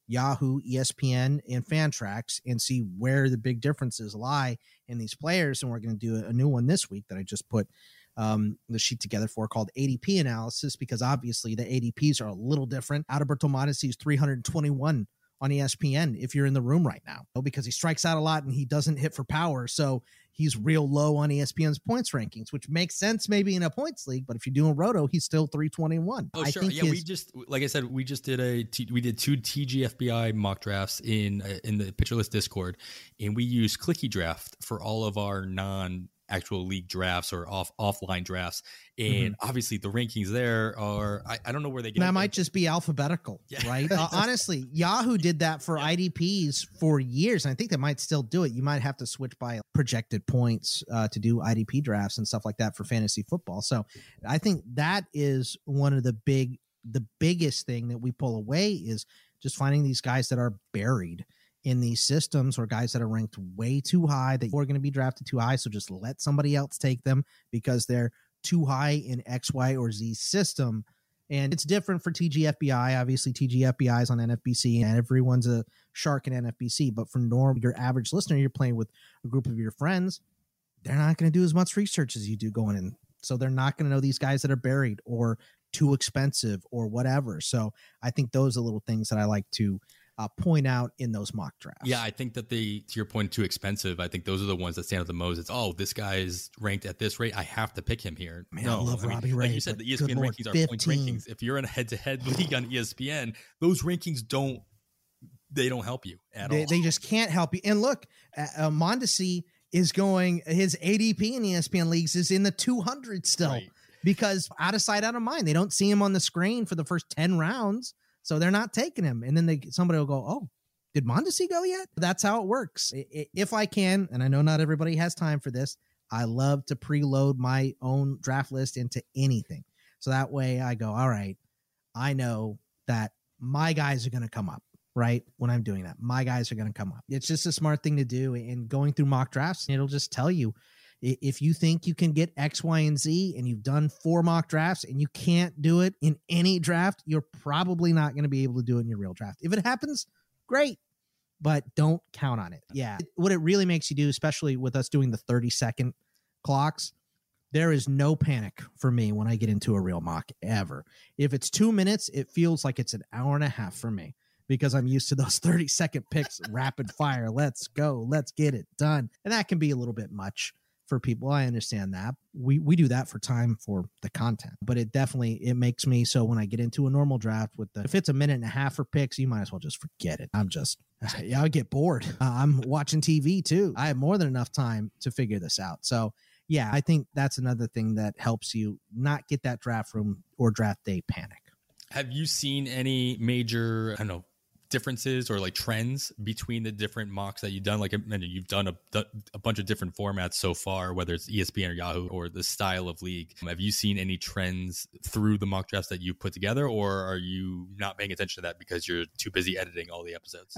Yahoo, E S P N, and Fantrax and see where the big differences lie in these players. And we're going to do a new one this week that I just put um, the sheet together for, called A D P analysis, because obviously the A D Ps are a little different. Adalberto Mondesi is three hundred twenty-one on E S P N if you're in the room right now, because he strikes out a lot and he doesn't hit for power. So he's real low on E S P N's points rankings, which makes sense maybe in a points league, but if you're doing roto, he's still three twenty-one. Oh, I sure. think Yeah, his, we just, like I said, we just did a, T, we did two T G F B I mock drafts in uh, in the Pitcher List Discord, and we use Clicky Draft for all of our non actual league drafts or off offline drafts. And mm-hmm. obviously the rankings there are, I, I don't know where they get. That might just be alphabetical, yeah. right? uh, honestly, Yahoo did that for yeah. I D Ps for years. And I think they might still do it. You might have to switch by projected points uh, to do I D P drafts and stuff like that for fantasy football. So I think that is one of the big, the biggest thing that we pull away is just finding these guys that are buried in these systems, or guys that are ranked way too high, that you're going to be drafted too high. So just let somebody else take them because they're too high in X, Y, or Z system. And it's different for T G F B I. Obviously, T G F B I is on N F B C, and everyone's a shark in N F B C. But for norm, your average listener, you're playing with a group of your friends, they're not going to do as much research as you do going in. So they're not going to know these guys that are buried or too expensive or whatever. So I think those are little things that I like to Uh, point out in those mock drafts. Yeah, I think that they, to your point, too expensive. I think those are the ones that stand out the most. It's, oh, this guy is ranked at this rate, I have to pick him here. Man, no, I love I mean, Robbie Ray. Like you said, the E S P N rankings Lord, are point rankings. If you're in a head-to-head league on E S P N, those rankings don't, they don't help you at they, all. They just can't help you. And look, uh, Mondesi is going, his A D P in E S P N leagues is in the two hundred still, right. because out of sight, out of mind. They don't see him on the screen for the first ten rounds, so they're not taking him. And then they somebody will go, oh, did Mondesi go yet? That's how it works. If I can, and I know not everybody has time for this, I love to preload my own draft list into anything. So that way I go, all right, I know that my guys are going to come up, right? When I'm doing that, my guys are going to come up. It's just a smart thing to do. And going through mock drafts, it'll just tell you, if you think you can get X, Y, and Z, and you've done four mock drafts and you can't do it in any draft, you're probably not going to be able to do it in your real draft. If it happens, great. But don't count on it. Yeah. What it really makes you do, especially with us doing the thirty second clocks, there is no panic for me when I get into a real mock ever. If it's two minutes, it feels like it's an hour and a half for me because I'm used to those thirty second picks, rapid fire. Let's go. Let's get it done. And that can be a little bit much for people. I understand that. We we do that for time for the content, but it definitely, it makes me so when I get into a normal draft with the, if it's a minute and a half for picks, you might as well just forget it. I'm just, yeah, I get bored. Uh, I'm watching T V too. I have more than enough time to figure this out. So yeah, I think that's another thing that helps you not get that draft room or draft day panic. Have you seen any major, I don't know, differences or like trends between the different mocks that you've done? Like I mentioned, you've done a, a bunch of different formats so far, whether it's E S P N or Yahoo or the style of league. Have you seen any trends through the mock drafts that you put together, or are you not paying attention to that because you're too busy editing all the episodes?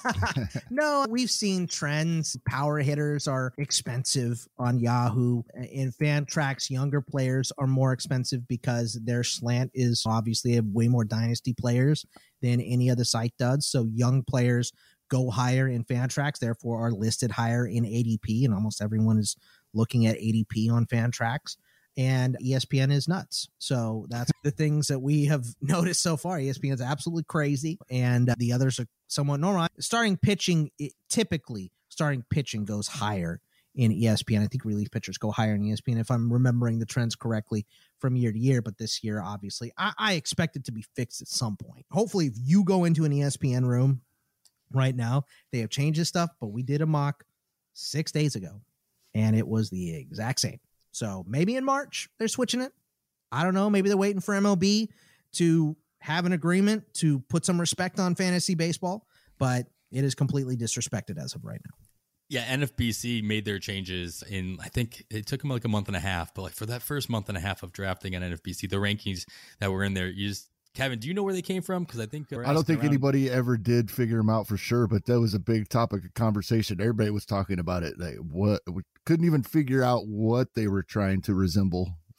No, we've seen trends. Power hitters are expensive on Yahoo. In Fantrax, younger players are more expensive because their slant is obviously have way more dynasty players than any other site does. So young players go higher in Fantrax, therefore are listed higher in A D P, and almost everyone is looking at A D P on Fantrax. And E S P N is nuts. So that's the things that we have noticed so far. E S P N is absolutely crazy, and the others are somewhat normal. Starting pitching, it, typically starting pitching goes higher in E S P N. I think relief pitchers go higher in E S P N, if I'm remembering the trends correctly from year to year. But this year, obviously, I, I expect it to be fixed at some point. Hopefully, if you go into an E S P N room right now, they have changed this stuff, but we did a mock six days ago, and it was the exact same. So maybe in March, they're switching it. I don't know. Maybe they're waiting for M L B to have an agreement to put some respect on fantasy baseball, but it is completely disrespected as of right now. Yeah, N F B C made their changes in, I think it took them like a month and a half, but like for that first month and a half of drafting on N F B C, the rankings that were in there, you just, Kevin, do you know where they came from? Because I think I don't think around. anybody ever did figure them out for sure, but that was a big topic of conversation. Everybody was talking about it. Like, what we couldn't even figure out what they were trying to resemble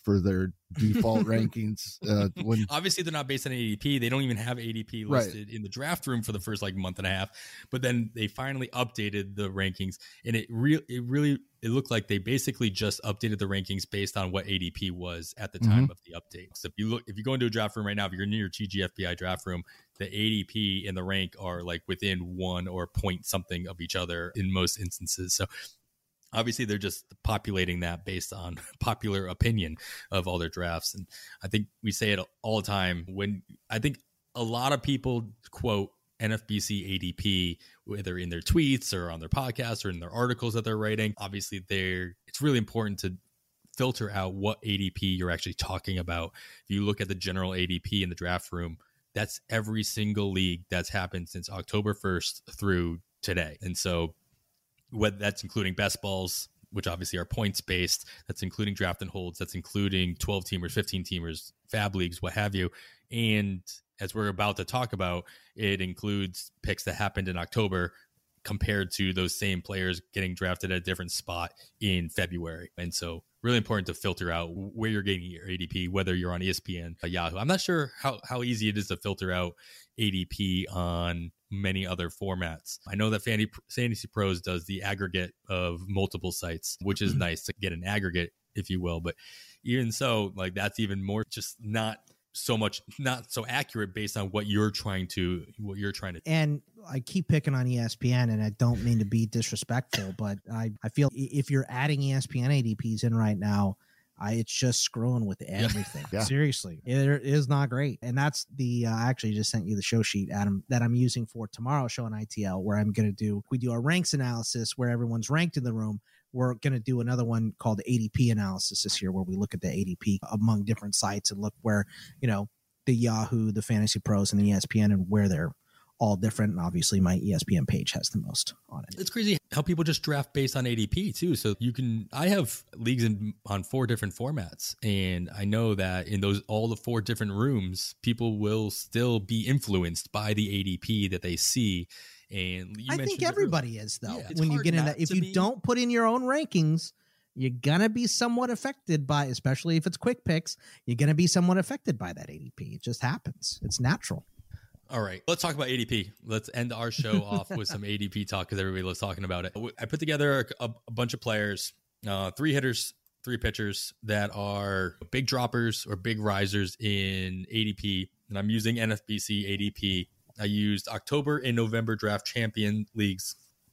for their default rankings. Uh, when Obviously, they're not based on A D P. They don't even have A D P listed right. in the draft room for the first like month and a half. But then they finally updated the rankings, and it real it really it looked like they basically just updated the rankings based on what A D P was at the time mm-hmm. of the update. So if you look, if you go into a draft room right now, if you're near your T G F B I draft room, the A D P and the rank are like within one or point something of each other in most instances. So obviously, they're just populating that based on popular opinion of all their drafts. And I think we say it all the time when I think a lot of people quote N F B C A D P, whether in their tweets or on their podcasts or in their articles that they're writing. Obviously, they're it's really important to filter out what A D P you're actually talking about. If you look at the general A D P in the draft room, that's every single league that's happened since October first through today. And so whether that's including best balls, which obviously are points based, that's including draft and holds, that's including twelve teamers, fifteen teamers, fab leagues, what have you. And as we're about to talk about, it includes picks that happened in October compared to those same players getting drafted at a different spot in February. And so really important to filter out where you're getting your A D P, whether you're on E S P N or Yahoo. I'm not sure how, how easy it is to filter out A D P on many other formats. I know that Fantasy Pros does the aggregate of multiple sites, which is nice to get an aggregate, if you will. But even so, like that's even more just not so much, not so accurate based on what you're trying to, what you're trying to. And I keep picking on E S P N, and I don't mean to be disrespectful, but I, I feel if you're adding E S P N A D Ps in right now, I, it's just screwing with everything. Yeah. Seriously, it is not great. And that's the, uh, I actually just sent you the show sheet, Adam, that I'm using for tomorrow's show on I T L, where I'm going to do, we do our ranks analysis where everyone's ranked in the room. We're going to do another one called A D P analysis this year, where we look at the A D P among different sites and look where, you know, the Yahoo, the Fantasy Pros, and the E S P N, and where they're all different. And obviously my E S P N page has the most on it. It's crazy how people just draft based on A D P too. So you can, I have leagues in on four different formats, and I know that in those, all the four different rooms, people will still be influenced by the A D P that they see. And you I think everybody is though. Yeah, when you get in that, if you be... don't put in your own rankings, you're going to be somewhat affected by, especially if it's quick picks, you're going to be somewhat affected by that A D P. It just happens. It's natural. All right, let's talk about A D P. Let's end our show off with some A D P talk because everybody was talking about it. I put together a, a bunch of players, uh, three hitters, three pitchers that are big droppers or big risers in A D P, and I'm using N F B C A D P. I used October and November draft champion leagues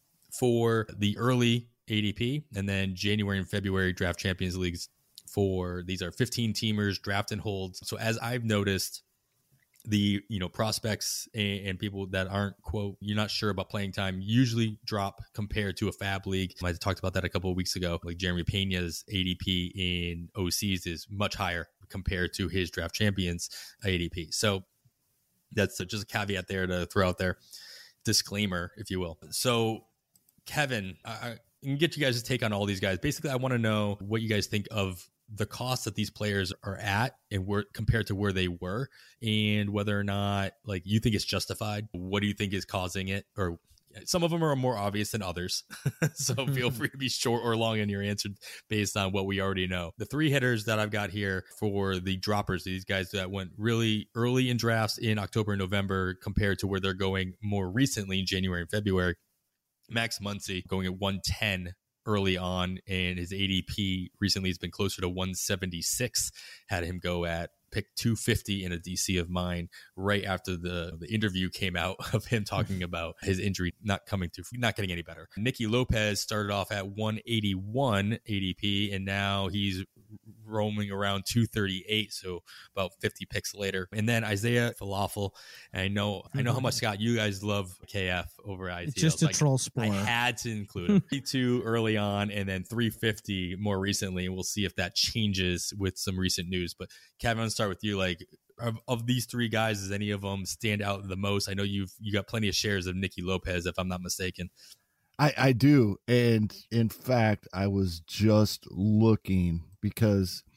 for the early A D P, and then January and February draft champions leagues for, these are fifteen teamers, draft and holds. So as I've noticed, the, you know, prospects and, and people that aren't, quote, you're not sure about playing time usually drop compared to a fab league. I talked about that a couple of weeks ago. Like Jeremy Pena's A D P in O Cs is much higher compared to his draft champions A D P. So that's just a caveat there to throw out there. Disclaimer, if you will. So Kevin, I can get you guys' take on all these guys. Basically, I want to know what you guys think of the cost that these players are at and where compared to where they were, and whether or not like you think it's justified. What do you think is causing it? Or some of them are more obvious than others. So feel free to be short or long in your answer based on what we already know. The three hitters that I've got here for the droppers, these guys that went really early in drafts in October and November compared to where they're going more recently in January and February. Max Muncy going at one ten early on, and his A D P recently has been closer to one seventy-six. Had him go at pick two fifty in a D C of mine right after the, the interview came out of him talking about his injury not coming to, not getting any better. Nicky Lopez started off at one eighty-one A D P, and now he's roaming around two thirty-eight, so about fifty picks later. And then Isaiah Falafel, and I know I know how much, Scott, you guys love K F over I T L. It's just a like, troll sport. I had to include him. thirty-two early on, and then three fifty more recently, and we'll see if that changes with some recent news. But Kevin, I'll start with you. Like, of, of these three guys, does any of them stand out the most? I know you've you got plenty of shares of Nicky Lopez, if I'm not mistaken. I, I do. And in fact, I was just looking because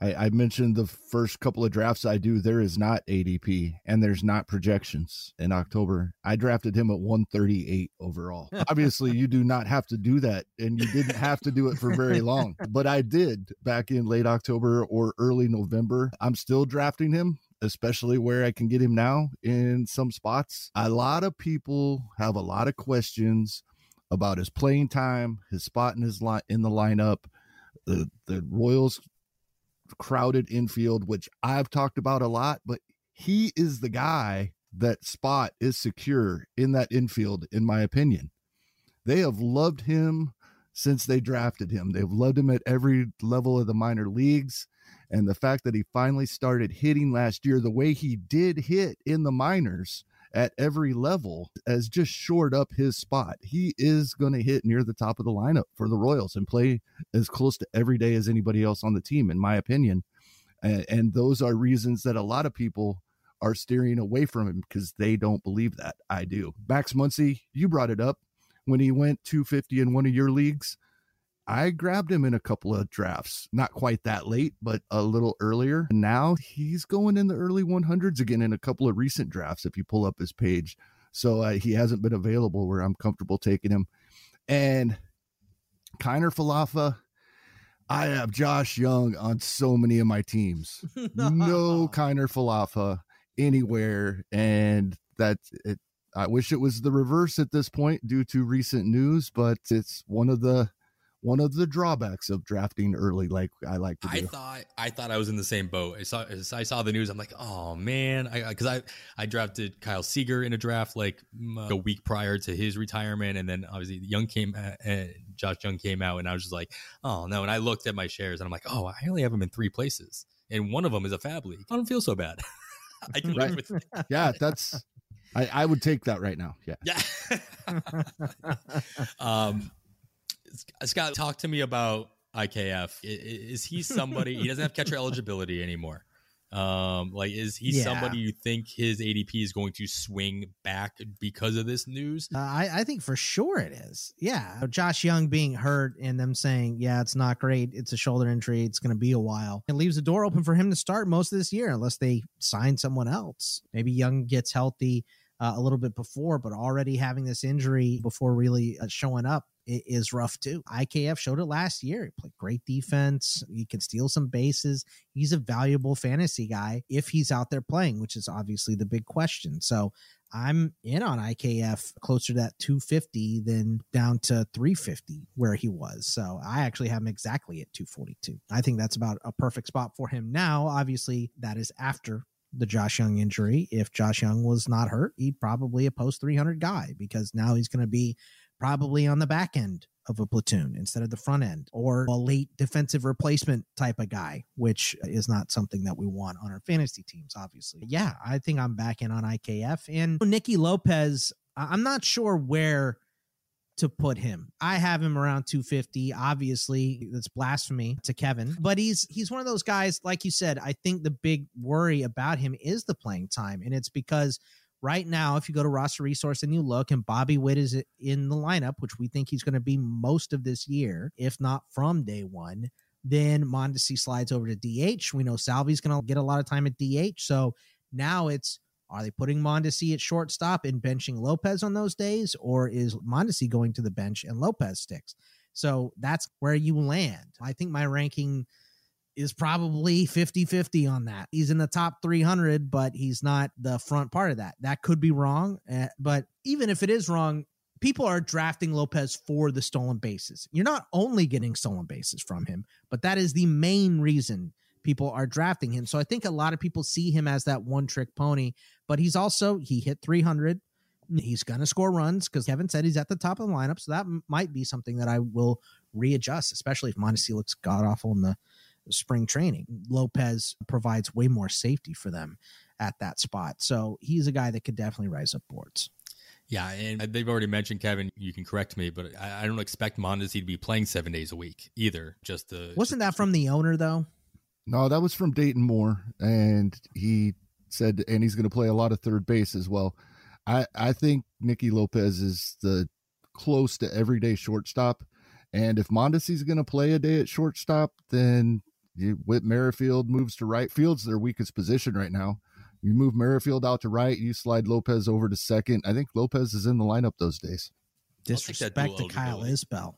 I, I mentioned the first couple of drafts I do, there is not A D P and there's not projections in October. I drafted him at one thirty-eight overall. Obviously, you do not have to do that, and you didn't have to do it for very long, but I did back in late October or early November. I'm still drafting him, especially where I can get him now in some spots. A lot of people have a lot of questions about his playing time, his spot in his line in the lineup, the the Royals crowded infield, which I've talked about a lot, but he is the guy that spot is secure in that infield, in my opinion. They have loved him since they drafted him. They've loved him at every level of the minor leagues. And the fact that he finally started hitting last year, the way he did hit in the minors at every level, has just shored up his spot. He is going to hit near the top of the lineup for the Royals and play as close to every day as anybody else on the team, in my opinion. And, and those are reasons that a lot of people are steering away from him, because they don't believe that. I do. Max Muncy, you brought it up when he went two fifty in one of your leagues. I grabbed him in a couple of drafts, not quite that late, but a little earlier. Now he's going in the early hundreds again in a couple of recent drafts, if you pull up his page. So uh, he hasn't been available where I'm comfortable taking him. And Kiner Falefa, I have Josh Young on so many of my teams. No Kiner Falefa anywhere. And that's it. I wish it was the reverse at this point due to recent news, but it's one of the one of the drawbacks of drafting early, like I like to do. I thought I thought I was in the same boat. I saw I saw the news. I'm like, oh man, I because I I drafted Kyle Seager in a draft like a week prior to his retirement, and then obviously Young came, uh, Josh Young came out, and I was just like, oh no. And I looked at my shares, and I'm like, oh, I only have him in three places, and one of them is a fab league. I don't feel so bad. I can live with it. Yeah, that's. I, I would take that right now. Yeah. Yeah. um, Scott, talk to me about I K F. Is, is he somebody, he doesn't have catcher eligibility anymore. Um, like, is he yeah. somebody you think his A D P is going to swing back because of this news? Uh, I, I think for sure it is. Yeah. Josh Young being hurt and them saying, yeah, it's not great. It's a shoulder injury. It's going to be a while. It leaves the door open for him to start most of this year unless they sign someone else. Maybe Young gets healthy Uh, a little bit before, but already having this injury before really uh, showing up it is rough too. I K F showed it last year. He played great defense. He can steal some bases. He's a valuable fantasy guy if he's out there playing, which is obviously the big question. So I'm in on I K F closer to that two fifty than down to three fifty where he was. So I actually have him exactly at two forty-two. I think that's about a perfect spot for him now. Obviously, that is after the Josh Young injury. If Josh Young was not hurt, he'd probably a post three hundred guy, because now he's going to be probably on the back end of a platoon instead of the front end, or a late defensive replacement type of guy, which is not something that we want on our fantasy teams, obviously. Yeah, I think I'm back in on I K F. And Nicky Lopez, I'm not sure where to put him. I have him around two fifty. Obviously, that's blasphemy to Kevin, but he's he's one of those guys, like you said. I think the big worry about him is the playing time, and it's because right now, if you go to roster resource and you look, and Bobby Witt is in the lineup, which we think he's going to be most of this year, if not from day one, then Mondesi slides over to D H. We know Salvi's going to get a lot of time at D H, so now it's, are they putting Mondesi at shortstop and benching Lopez on those days, or is Mondesi going to the bench and Lopez sticks? So that's where you land. I think my ranking is probably fifty-fifty on that. He's in the top three hundred, but he's not the front part of that. That could be wrong, uh, but even if it is wrong, people are drafting Lopez for the stolen bases. You're not only getting stolen bases from him, but that is the main reason people are drafting him. So I think a lot of people see him as that one trick pony, but he's also, he hit three hundred. He's going to score runs because Kevin said he's at the top of the lineup. So that m- might be something that I will readjust, especially if Mondesi looks god awful in the spring training. Lopez provides way more safety for them at that spot. So he's a guy that could definitely rise up boards. Yeah, and they've already mentioned, Kevin, you can correct me, but I, I don't expect Mondesi to be playing seven days a week either. Just to, Wasn't just that from the owner, though? No, that was from Dayton Moore, and he said, and he's going to play a lot of third base as well. I, I think Nicky Lopez is the close to everyday shortstop, and if Mondesi's going to play a day at shortstop, then You, Whit Merrifield moves to right. Field's their weakest position right now. You move Merrifield out to right. You slide Lopez over to second. I think Lopez is in the lineup those days. Disrespect to Kyle Isbell.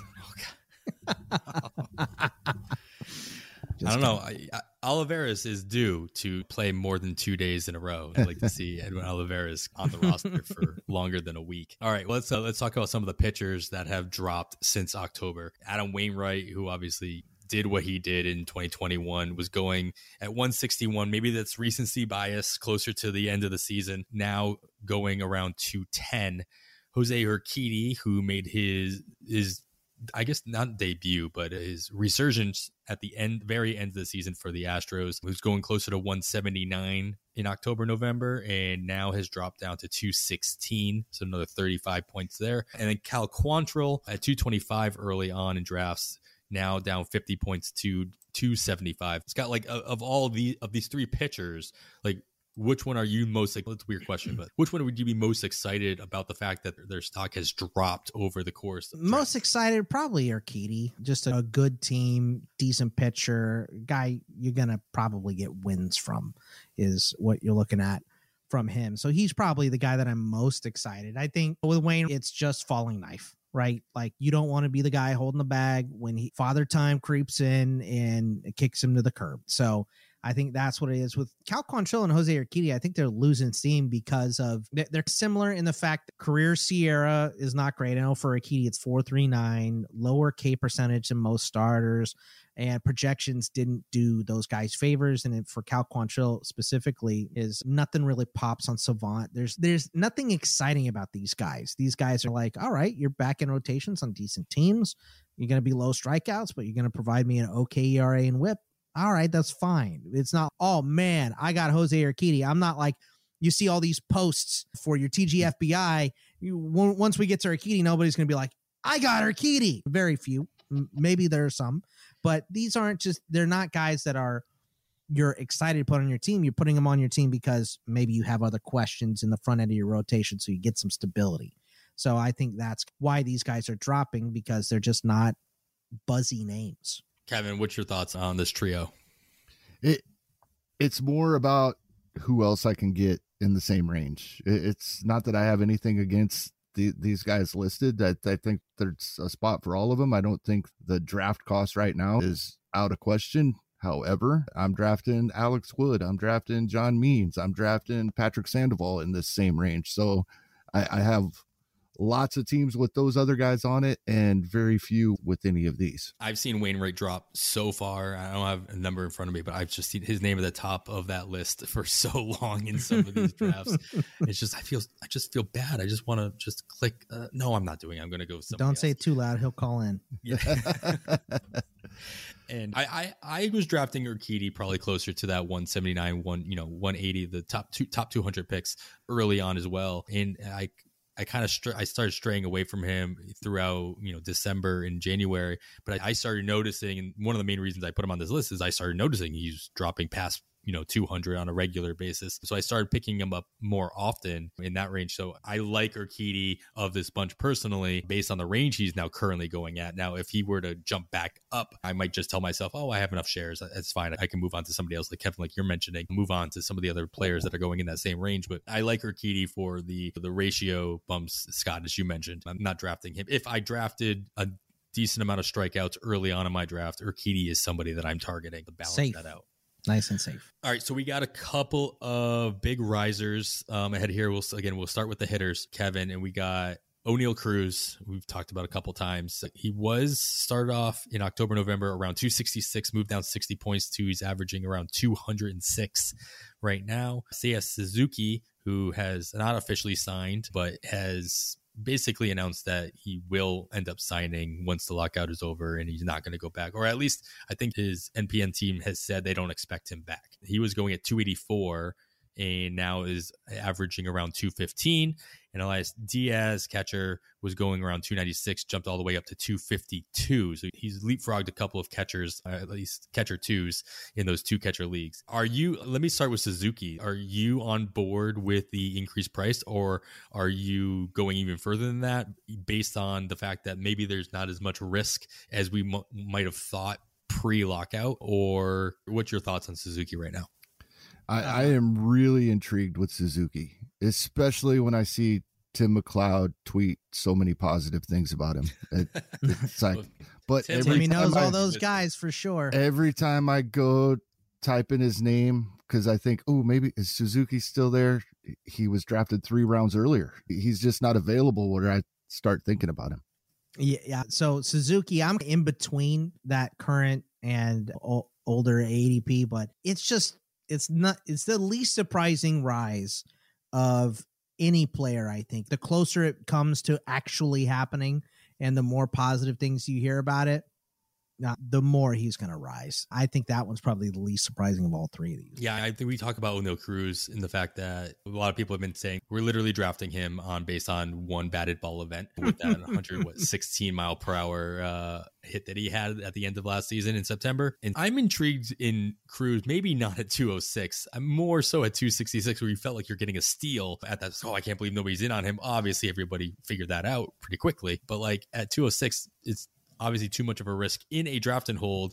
I don't know. I, I, Olivares is due to play more than two days in a row. I'd like to see Edwin Olivares on the roster for longer than a week. All right, let's uh, let's talk about some of the pitchers that have dropped since October. Adam Wainwright, who obviously did what he did in twenty twenty-one, was going at one sixty-one. Maybe that's recency bias, closer to the end of the season. Now going around two ten. Jose Urquidy, who made his his I guess not debut, but his resurgence at the end, very end of the season for the Astros, was going closer to one seventy-nine in October, November, and now has dropped down to two sixteen. So another thirty-five points there. And then Cal Quantrill at two twenty-five early on in drafts, now down fifty points to two seventy-five. It's got like, of all the of these three pitchers, like, which one are you most, like, that's a weird question, but which one would you be most excited about the fact that their stock has dropped over the course? Of most excited, probably Urquidy. Just a good team, decent pitcher, guy you're going to probably get wins from is what you're looking at from him. So he's probably the guy that I'm most excited. I think with Wayne, it's just falling knife, right? Like, you don't want to be the guy holding the bag when he, father time creeps in and kicks him to the curb. So I think that's what it is with Cal Quantrill and Jose Urquidy. I think they're losing steam because of they're similar in the fact that career Sierra is not great. I know for Urquidy it's four three nine, lower K percentage than most starters, and projections didn't do those guys favors. And for Cal Quantrill specifically, is nothing really pops on Savant. There's there's nothing exciting about these guys. These guys are like, all right, you're back in rotations on decent teams. You're going to be low strikeouts, but you're going to provide me an okay E R A and whip. All right, that's fine. It's not, oh man, I got Jose Urquidy. I'm not like, you see all these posts for your T G F B I. You, once we get to Urquidy, nobody's going to be like, I got Urquidy. Very few. Maybe there are some, but these aren't just, they're not guys that are, you're excited to put on your team. You're putting them on your team because maybe you have other questions in the front end of your rotation, so you get some stability. So I think that's why these guys are dropping, because they're just not buzzy names. Kevin, what's your thoughts on this trio? It it's more about who else I can get in the same range. It, it's not that I have anything against the, these guys listed. That I, I think there's a spot for all of them. I don't think the draft cost right now is out of question. However, I'm drafting Alex Wood. I'm drafting John Means. I'm drafting Patrick Sandoval in this same range. So I, I have lots of teams with those other guys on it and very few with any of these. I've seen Wainwright drop so far. I don't have a number in front of me, but I've just seen his name at the top of that list for so long in some of these drafts. It's just, I feel, I just feel bad. I just want to just click. Uh, no, I'm not doing it. I'm going to go with somebody Don't say else. it too loud. He'll call in. Yeah. And I, I, I was drafting Urquidy probably closer to that one seventy-nine, one, you know, one eighty, the top two, top two hundred picks early on as well. And I, I kind of str- I started straying away from him throughout, you know, December and January, but I, I started noticing, and one of the main reasons I put him on this list is I started noticing he's dropping past, you know, two hundred on a regular basis. So I started picking him up more often in that range. So I like Urquidy of this bunch personally, based on the range he's now currently going at. Now, if he were to jump back up, I might just tell myself, oh, I have enough shares. That's fine. I can move on to somebody else, like Kevin, like you're mentioning, move on to some of the other players that are going in that same range. But I like Urquidy for the, the ratio bumps, Scott, as you mentioned. I'm not drafting him. If I drafted a decent amount of strikeouts early on in my draft, Urquidy is somebody that I'm targeting to balance Safe. that out. Nice and safe. All right, so we got a couple of big risers um, ahead here. We'll again, we'll start with the hitters, Kevin, and we got O'Neal Cruz. We've talked about a couple times. He was started off in October, November around two sixty-six, moved down sixty points to he's averaging around two hundred six right now. Seiya Suzuki, who has not officially signed, but has basically announced that he will end up signing once the lockout is over and he's not going to go back, or at least I think his N P N team has said they don't expect him back. He was going at two eighty-four and now is averaging around two fifteen. And Elias Diaz, catcher, was going around two ninety-six, jumped all the way up to two fifty-two. So he's leapfrogged a couple of catchers, uh, at least catcher twos in those two catcher leagues. Are you, let me start with Suzuki. Are you on board with the increased price, or are you going even further than that based on the fact that maybe there's not as much risk as we m- might have thought pre-lockout, or what's your thoughts on Suzuki right now? I, I am really intrigued with Suzuki, especially when I see Tim McLeod tweet so many positive things about him. It, it's like, but Tim- every Timmy knows time all I, those guys for sure. every time I go type in his name, because I think, oh, maybe is Suzuki still there? He was drafted three rounds earlier. He's just not available where I start thinking about him. Yeah, yeah. So Suzuki, I'm in between that current and o- older A D P, but it's just it's not it's the least surprising rise of any player. I think the closer it comes to actually happening, and the more positive things you hear about it, now the more he's going to rise. I think that one's probably the least surprising of all three of these. Yeah, I think we talk about O'Neal Cruz in the fact that a lot of people have been saying we're literally drafting him on based on one batted ball event with that one hundred what sixteen mile per hour uh, hit that he had at the end of last season in September. And I'm intrigued in Cruz, maybe not at two oh six. I'm more so at two sixty-six, where you felt like you're getting a steal at that. Oh, I can't believe nobody's in on him. Obviously, everybody figured that out pretty quickly. But like at two oh six, it's obviously too much of a risk in a draft and hold,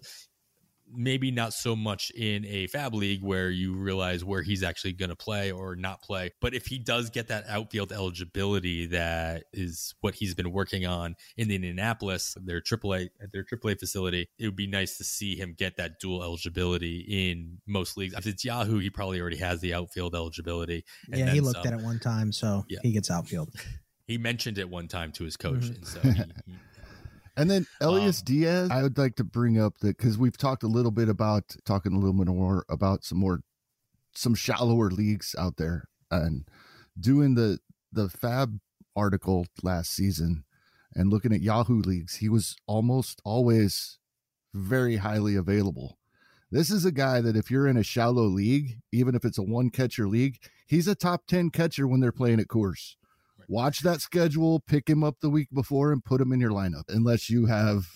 maybe not so much in a fab league where you realize where he's actually going to play or not play. But if he does get that outfield eligibility, that is what he's been working on in Indianapolis, their triple A at their triple A facility, it would be nice to see him get that dual eligibility in most leagues. If it's Yahoo, he probably already has the outfield eligibility. And Yeah, then he looked some. at it one time, so Yeah. he gets outfield. He mentioned it one time to his coach. Mhm. And so he, he And then Elias Um, Diaz, I would like to bring up that because we've talked a little bit about talking a little bit more about some more, some shallower leagues out there, and doing the, the Fab article last season and looking at Yahoo leagues, he was almost always very highly available. This is a guy that if you're in a shallow league, even if it's a one catcher league, he's a top ten catcher when they're playing at Coors. Watch that schedule, pick him up the week before, and put him in your lineup, unless you have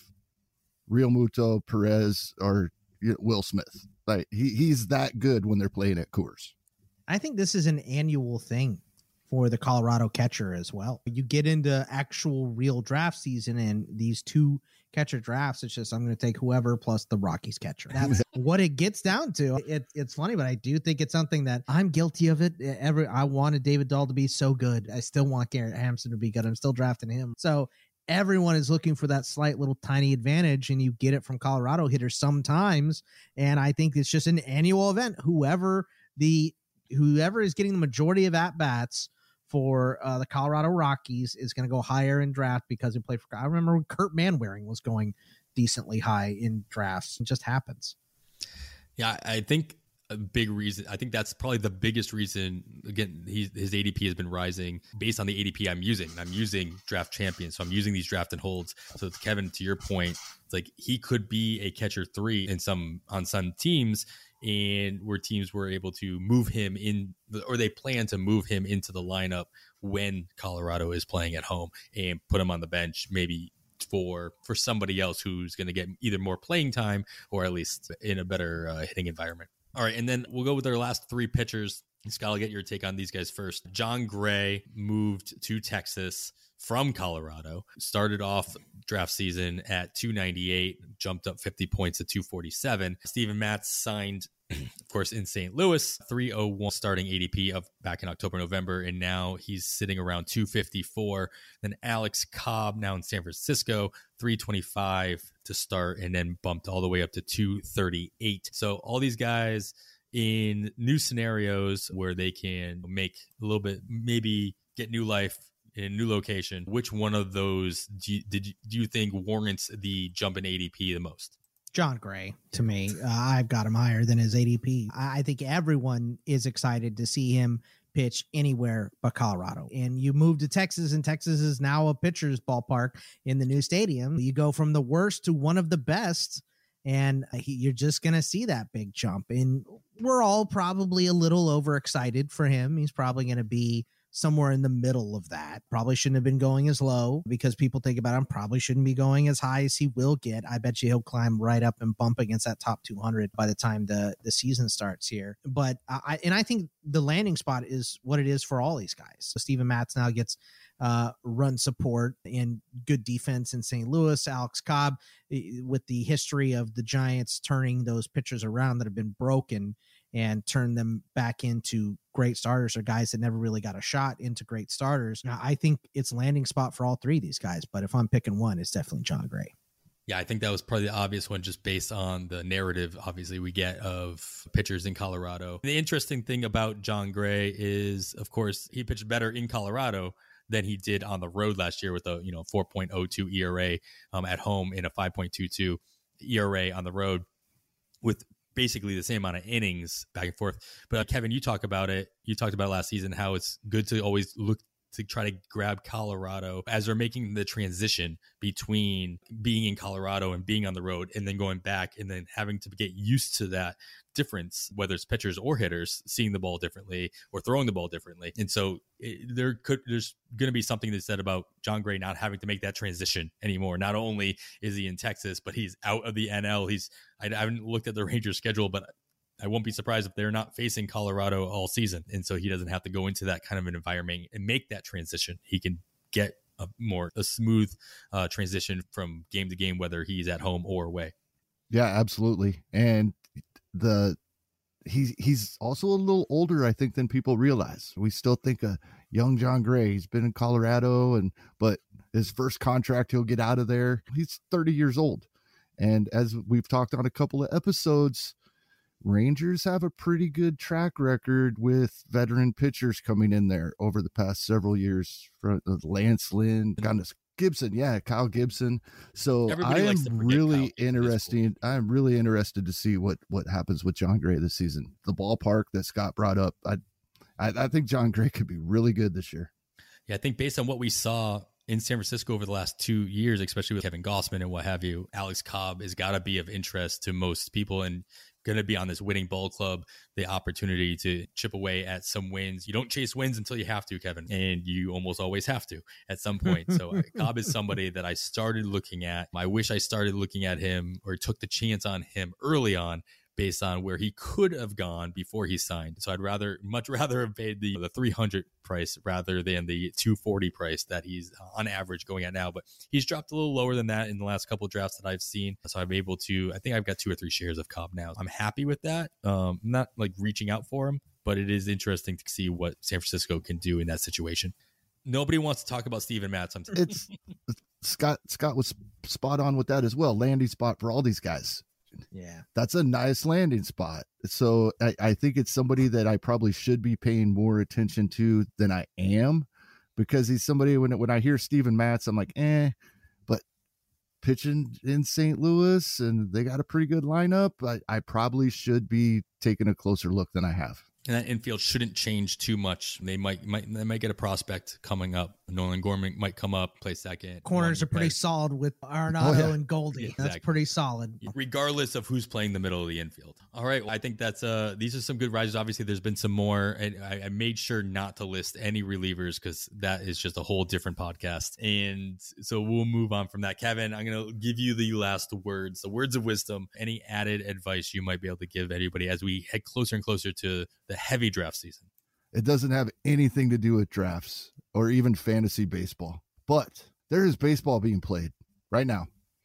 Real Muto, Perez, or you know, Will Smith. Like he, he's that good when they're playing at Coors. I think this is an annual thing for the Colorado catcher as well. You get into actual real draft season, and these two catcher drafts, it's just I'm going to take whoever plus the Rockies catcher. That's what it gets down to. It, it's funny, but I do think it's something that I'm guilty of it. Every I wanted David Dahl to be so good. I still want Garrett Hampson to be good. I'm still drafting him. So everyone is looking for that slight little tiny advantage, and you get it from Colorado hitters sometimes. And I think it's just an annual event. Whoever the whoever is getting the majority of at bats for uh, the Colorado Rockies is going to go higher in draft because he played for. I remember when Kurt Manwaring was going decently high in drafts. It just happens. Yeah, I think a big reason, I think that's probably the biggest reason. Again, he, his A D P has been rising based on the A D P I'm using. I'm using Draft Champion, so I'm using these draft and holds. So it's Kevin, to your point, it's like he could be a catcher three in some on some teams, and where teams were able to move him in, or they plan to move him into the lineup when Colorado is playing at home and put him on the bench, maybe for for somebody else who's going to get either more playing time or at least in a better uh, hitting environment. All right, and then we'll go with our last three pitchers. Scott, I'll get your take on these guys first. John Gray moved to Texas from Colorado, started off draft season at two ninety-eight, jumped up fifty points to two forty-seven. Steven Matz signed, of course, in Saint Louis, three oh one starting A D P of back in October, November, and now he's sitting around two fifty-four. Then Alex Cobb, now in San Francisco, three twenty-five to start, and then bumped all the way up to two thirty-eight. So all these guys in new scenarios where they can make a little bit, maybe get new life in a new location. Which one of those do you, did you, do you think warrants the jump in A D P the most? John Gray, to me, uh, I've got him higher than his A D P. I, I think everyone is excited to see him pitch anywhere but Colorado. And you move to Texas, and Texas is now a pitcher's ballpark in the new stadium. You go from the worst to one of the best, and he, you're just going to see that big jump. And we're all probably a little overexcited for him. He's probably going to be somewhere in the middle of that. Probably shouldn't have been going as low because people think about him. Probably shouldn't be going as high as he will get. I bet you he'll climb right up and bump against that top two hundred by the time the, the season starts here. But I, and I think the landing spot is what it is for all these guys. So Steven Matz now gets uh, run support and good defense in Saint Louis. Alex Cobb, with the history of the Giants turning those pitchers around that have been broken and turn them back into great starters, or guys that never really got a shot into great starters. Now, I think it's landing spot for all three of these guys, but if I'm picking one, it's definitely Jon Gray. Yeah, I think that was probably the obvious one just based on the narrative, obviously, we get of pitchers in Colorado. The interesting thing about Jon Gray is, of course, he pitched better in Colorado than he did on the road last year with a, you know, four point oh two E R A um, at home and a five point two two E R A on the road with basically the same amount of innings back and forth. But uh, Kevin, you talk about it. You talked about last season, how it's good to always look to try to grab Colorado as they're making the transition between being in Colorado and being on the road and then going back and then having to get used to that difference, whether it's pitchers or hitters seeing the ball differently or throwing the ball differently. And so it, there could, there's going to be something that's said about Jon Gray not having to make that transition anymore. Not only is he in Texas, but he's out of the N L. He's, I, I haven't looked at the Rangers schedule, but I won't be surprised if they're not facing Colorado all season. And so he doesn't have to go into that kind of an environment and make that transition. He can get a more a smooth uh, transition from game to game, whether he's at home or away. Yeah, absolutely. And the he's he's also a little older, I think, than people realize. We still think a young Jon Gray. He's been in Colorado, and but his first contract, he'll get out of there. He's thirty years old. And as we've talked on a couple of episodes, Rangers have a pretty good track record with veteran pitchers coming in there over the past several years. From Lance Lynn, kind of Gibson, yeah, Kyle Gibson. So Everybody I am really interested. I'm really interested to see what what happens with Jon Gray this season. The ballpark that Scott brought up, I, I, I think Jon Gray could be really good this year. Yeah, I think based on what we saw in San Francisco over the last two years, especially with Kevin Gausman and what have you, Alex Cobb has got to be of interest to most people and going to be on this winning ball club, the opportunity to chip away at some wins. You don't chase wins until you have to, Kevin, and you almost always have to at some point. So uh, Cobb is somebody that I started looking at. I wish I started looking at him or took the chance on him early on, based on where he could have gone before he signed. So I'd rather, much rather have paid the, the three hundred price rather than the two forty price that he's on average going at now. But he's dropped a little lower than that in the last couple of drafts that I've seen. So I'm able to, I think I've got two or three shares of Cobb now. I'm happy with that. Um, I'm not like reaching out for him, but it is interesting to see what San Francisco can do in that situation. Nobody wants to talk about Steven Matz. I'm it's Scott, Scott was spot on with that as well. Landing spot for all these guys. Yeah, that's a nice landing spot. So I, I think it's somebody that I probably should be paying more attention to than I am, because he's somebody when when I hear Steven Matz, I'm like, eh, but pitching in Saint Louis and they got a pretty good lineup. I, I probably should be taking a closer look than I have. And that infield shouldn't change too much. They might might they might get a prospect coming up. Nolan Gorman might come up, play second. Corners are pretty right. solid with Arenado oh, yeah. and Goldie. Yeah, exactly. That's pretty solid, regardless of who's playing the middle of the infield. All right, well, I think that's uh these are some good risers. Obviously, there's been some more, and I, I made sure not to list any relievers because that is just a whole different podcast. And so we'll move on from that. Kevin, I'm gonna give you the last words, the words of wisdom. Any added advice you might be able to give anybody as we head closer and closer to the heavy draft season? It doesn't have anything to do with drafts or even fantasy baseball, but there is baseball being played right now.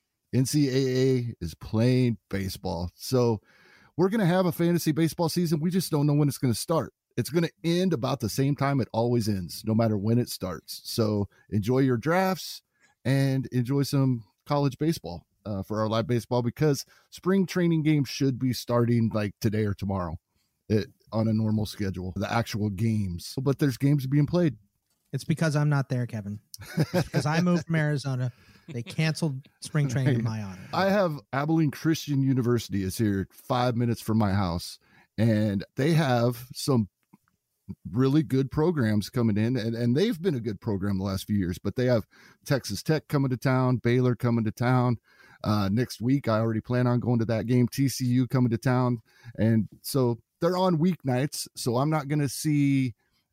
N C double A is playing baseball. So we're going to have a fantasy baseball season. We just don't know when it's going to start. It's going to end about the same time it always ends, no matter when it starts. So enjoy your drafts and enjoy some college baseball uh, for our live baseball, because spring training games should be starting like today or tomorrow. It, on a normal schedule, the actual games, but there's games being played. It's because I'm not there, Kevin. It's because I moved from Arizona. They canceled spring training in my honor. I have Abilene Christian University is here five minutes from my house, and they have some really good programs coming in, and, and they've been a good program the last few years, but they have Texas Tech coming to town, Baylor coming to town. Uh, next week, I already plan on going to that game, T C U coming to town. And so they're on weeknights, so I'm not going to see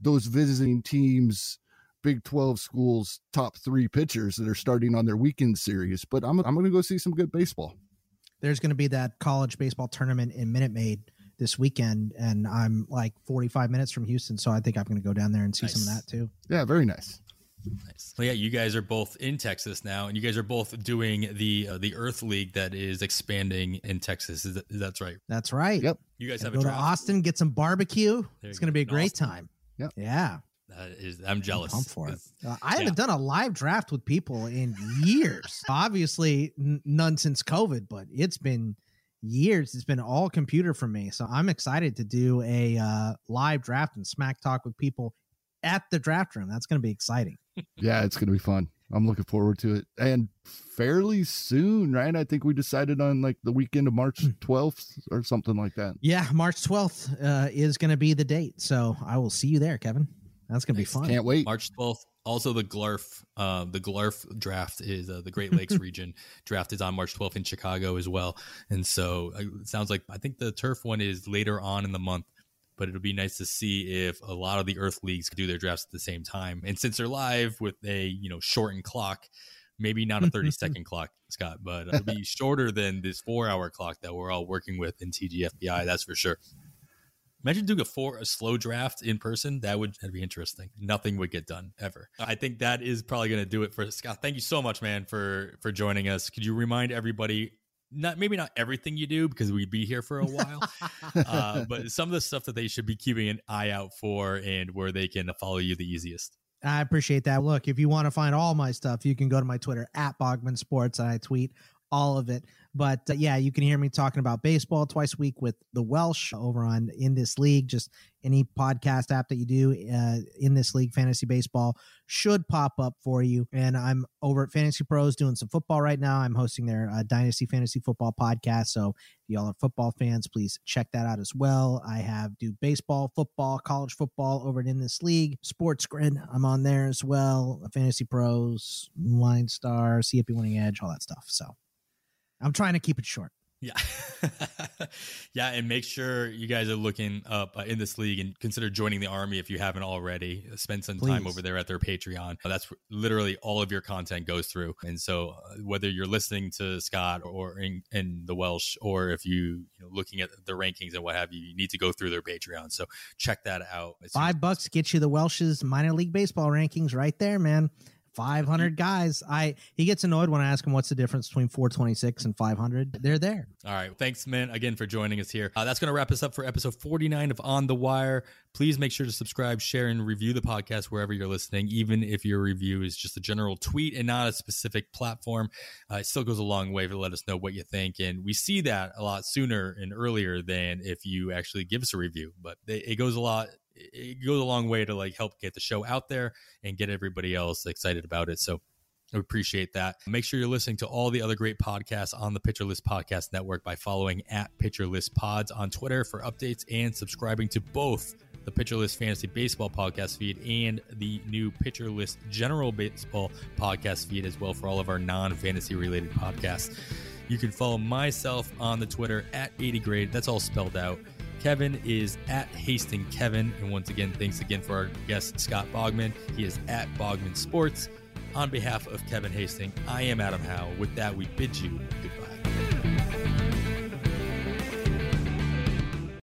those visiting teams, Big twelve schools, top three pitchers that are starting on their weekend series. But I'm, I'm going to go see some good baseball. There's going to be that college baseball tournament in Minute Maid this weekend, and I'm like forty-five minutes from Houston, so I think I'm going to go down there and see nice. some of that too. Yeah, very nice. Nice. Well, yeah, you guys are both in Texas now, and you guys are both doing the uh, the Earth League that is expanding in Texas. Is that, that's right? That's right. Yep. You guys have go a to draft. Austin, get some barbecue. It's going to be a great Austin. time. Yep. Yeah. That is, I'm jealous. I'm for it. Uh, I haven't yeah. done a live draft with people in years. Obviously, n- none since COVID, but it's been years. It's been all computer for me. So I'm excited to do a uh, live draft and smack talk with people at the draft room. That's going to be exciting. Yeah, it's going to be fun. I'm looking forward to it. And fairly soon, right? I think we decided on like the weekend of March twelfth or something like that. Yeah, March twelfth uh, is going to be the date. So I will see you there, Kevin. That's going to be fun. Can't wait. March twelfth. Also, the G L A R F, uh, the G L A R F draft is uh, the Great Lakes region draft is on March twelfth in Chicago as well. And so uh, it sounds like I think the turf one is later on in the month, but it'll be nice to see if a lot of the Earth leagues could do their drafts at the same time. And since they're live with a, you know, shortened clock, maybe not a thirty second clock, Scott, but it'll be shorter than this four hour clock that we're all working with in T G F B I. That's for sure. Imagine doing a four a slow draft in person. That would that'd be interesting. Nothing would get done ever. I think that is probably going to do it for Scott. Thank you so much, man, for for joining us. Could you remind everybody, not maybe not everything you do because we'd be here for a while, uh, but some of the stuff that they should be keeping an eye out for and where they can follow you the easiest? I appreciate that. Look, if you want to find all my stuff, you can go to my Twitter at Bogman Sports, and I tweet all of it. But uh, yeah, you can hear me talking about baseball twice a week with the Welsh over on In This League. Just any podcast app that you do, uh, In This League Fantasy Baseball should pop up for you. And I'm over at Fantasy Pros doing some football right now. I'm hosting their uh, Dynasty Fantasy Football podcast. So if y'all are football fans, please check that out as well. I have do baseball, football, college football over at In This League. Sports Grid, I'm on there as well. Fantasy Pros, Line Star, C F P Winning Edge, all that stuff. So I'm trying to keep it short. Yeah. Yeah. And make sure you guys are looking up uh, In This League and consider joining the Army if you haven't already. Spend some time Please. over there at their Patreon. That's literally all of your content goes through. And so uh, whether you're listening to Scott or in, in the Welsh, or if you, you know, looking at the rankings and what have you, you need to go through their Patreon. So check that out. Five bucks get you the Welsh's minor league baseball rankings right there, man. five hundred guys. I he gets annoyed when I ask him what's the difference between four twenty-six and five hundred. They're there. All right. Thanks, man, again for joining us here. Uh, that's going to wrap us up for episode forty-nine of On the Wire. Please make sure to subscribe, share, and review the podcast wherever you're listening, even if your review is just a general tweet and not a specific platform. Uh, it still goes a long way to let us know what you think. And we see that a lot sooner and earlier than if you actually give us a review. But it goes a lot. It goes a long way to like help get the show out there and get everybody else excited about it. So I appreciate that. Make sure you're listening to all the other great podcasts on the Pitcher List Podcast Network by following at Pitcher List Pods on Twitter for updates and subscribing to both the Pitcher List Fantasy Baseball podcast feed and the new Pitcher List General Baseball podcast feed as well for all of our non-fantasy related podcasts. You can follow myself on the Twitter at eighty grade. That's all spelled out. Kevin is at Hasting Kevin. And once again, thanks again for our guest, Scott Bogman. He is at Bogman Sports. On behalf of Kevin Hasting, I am Adam Howe. With that, we bid you goodbye.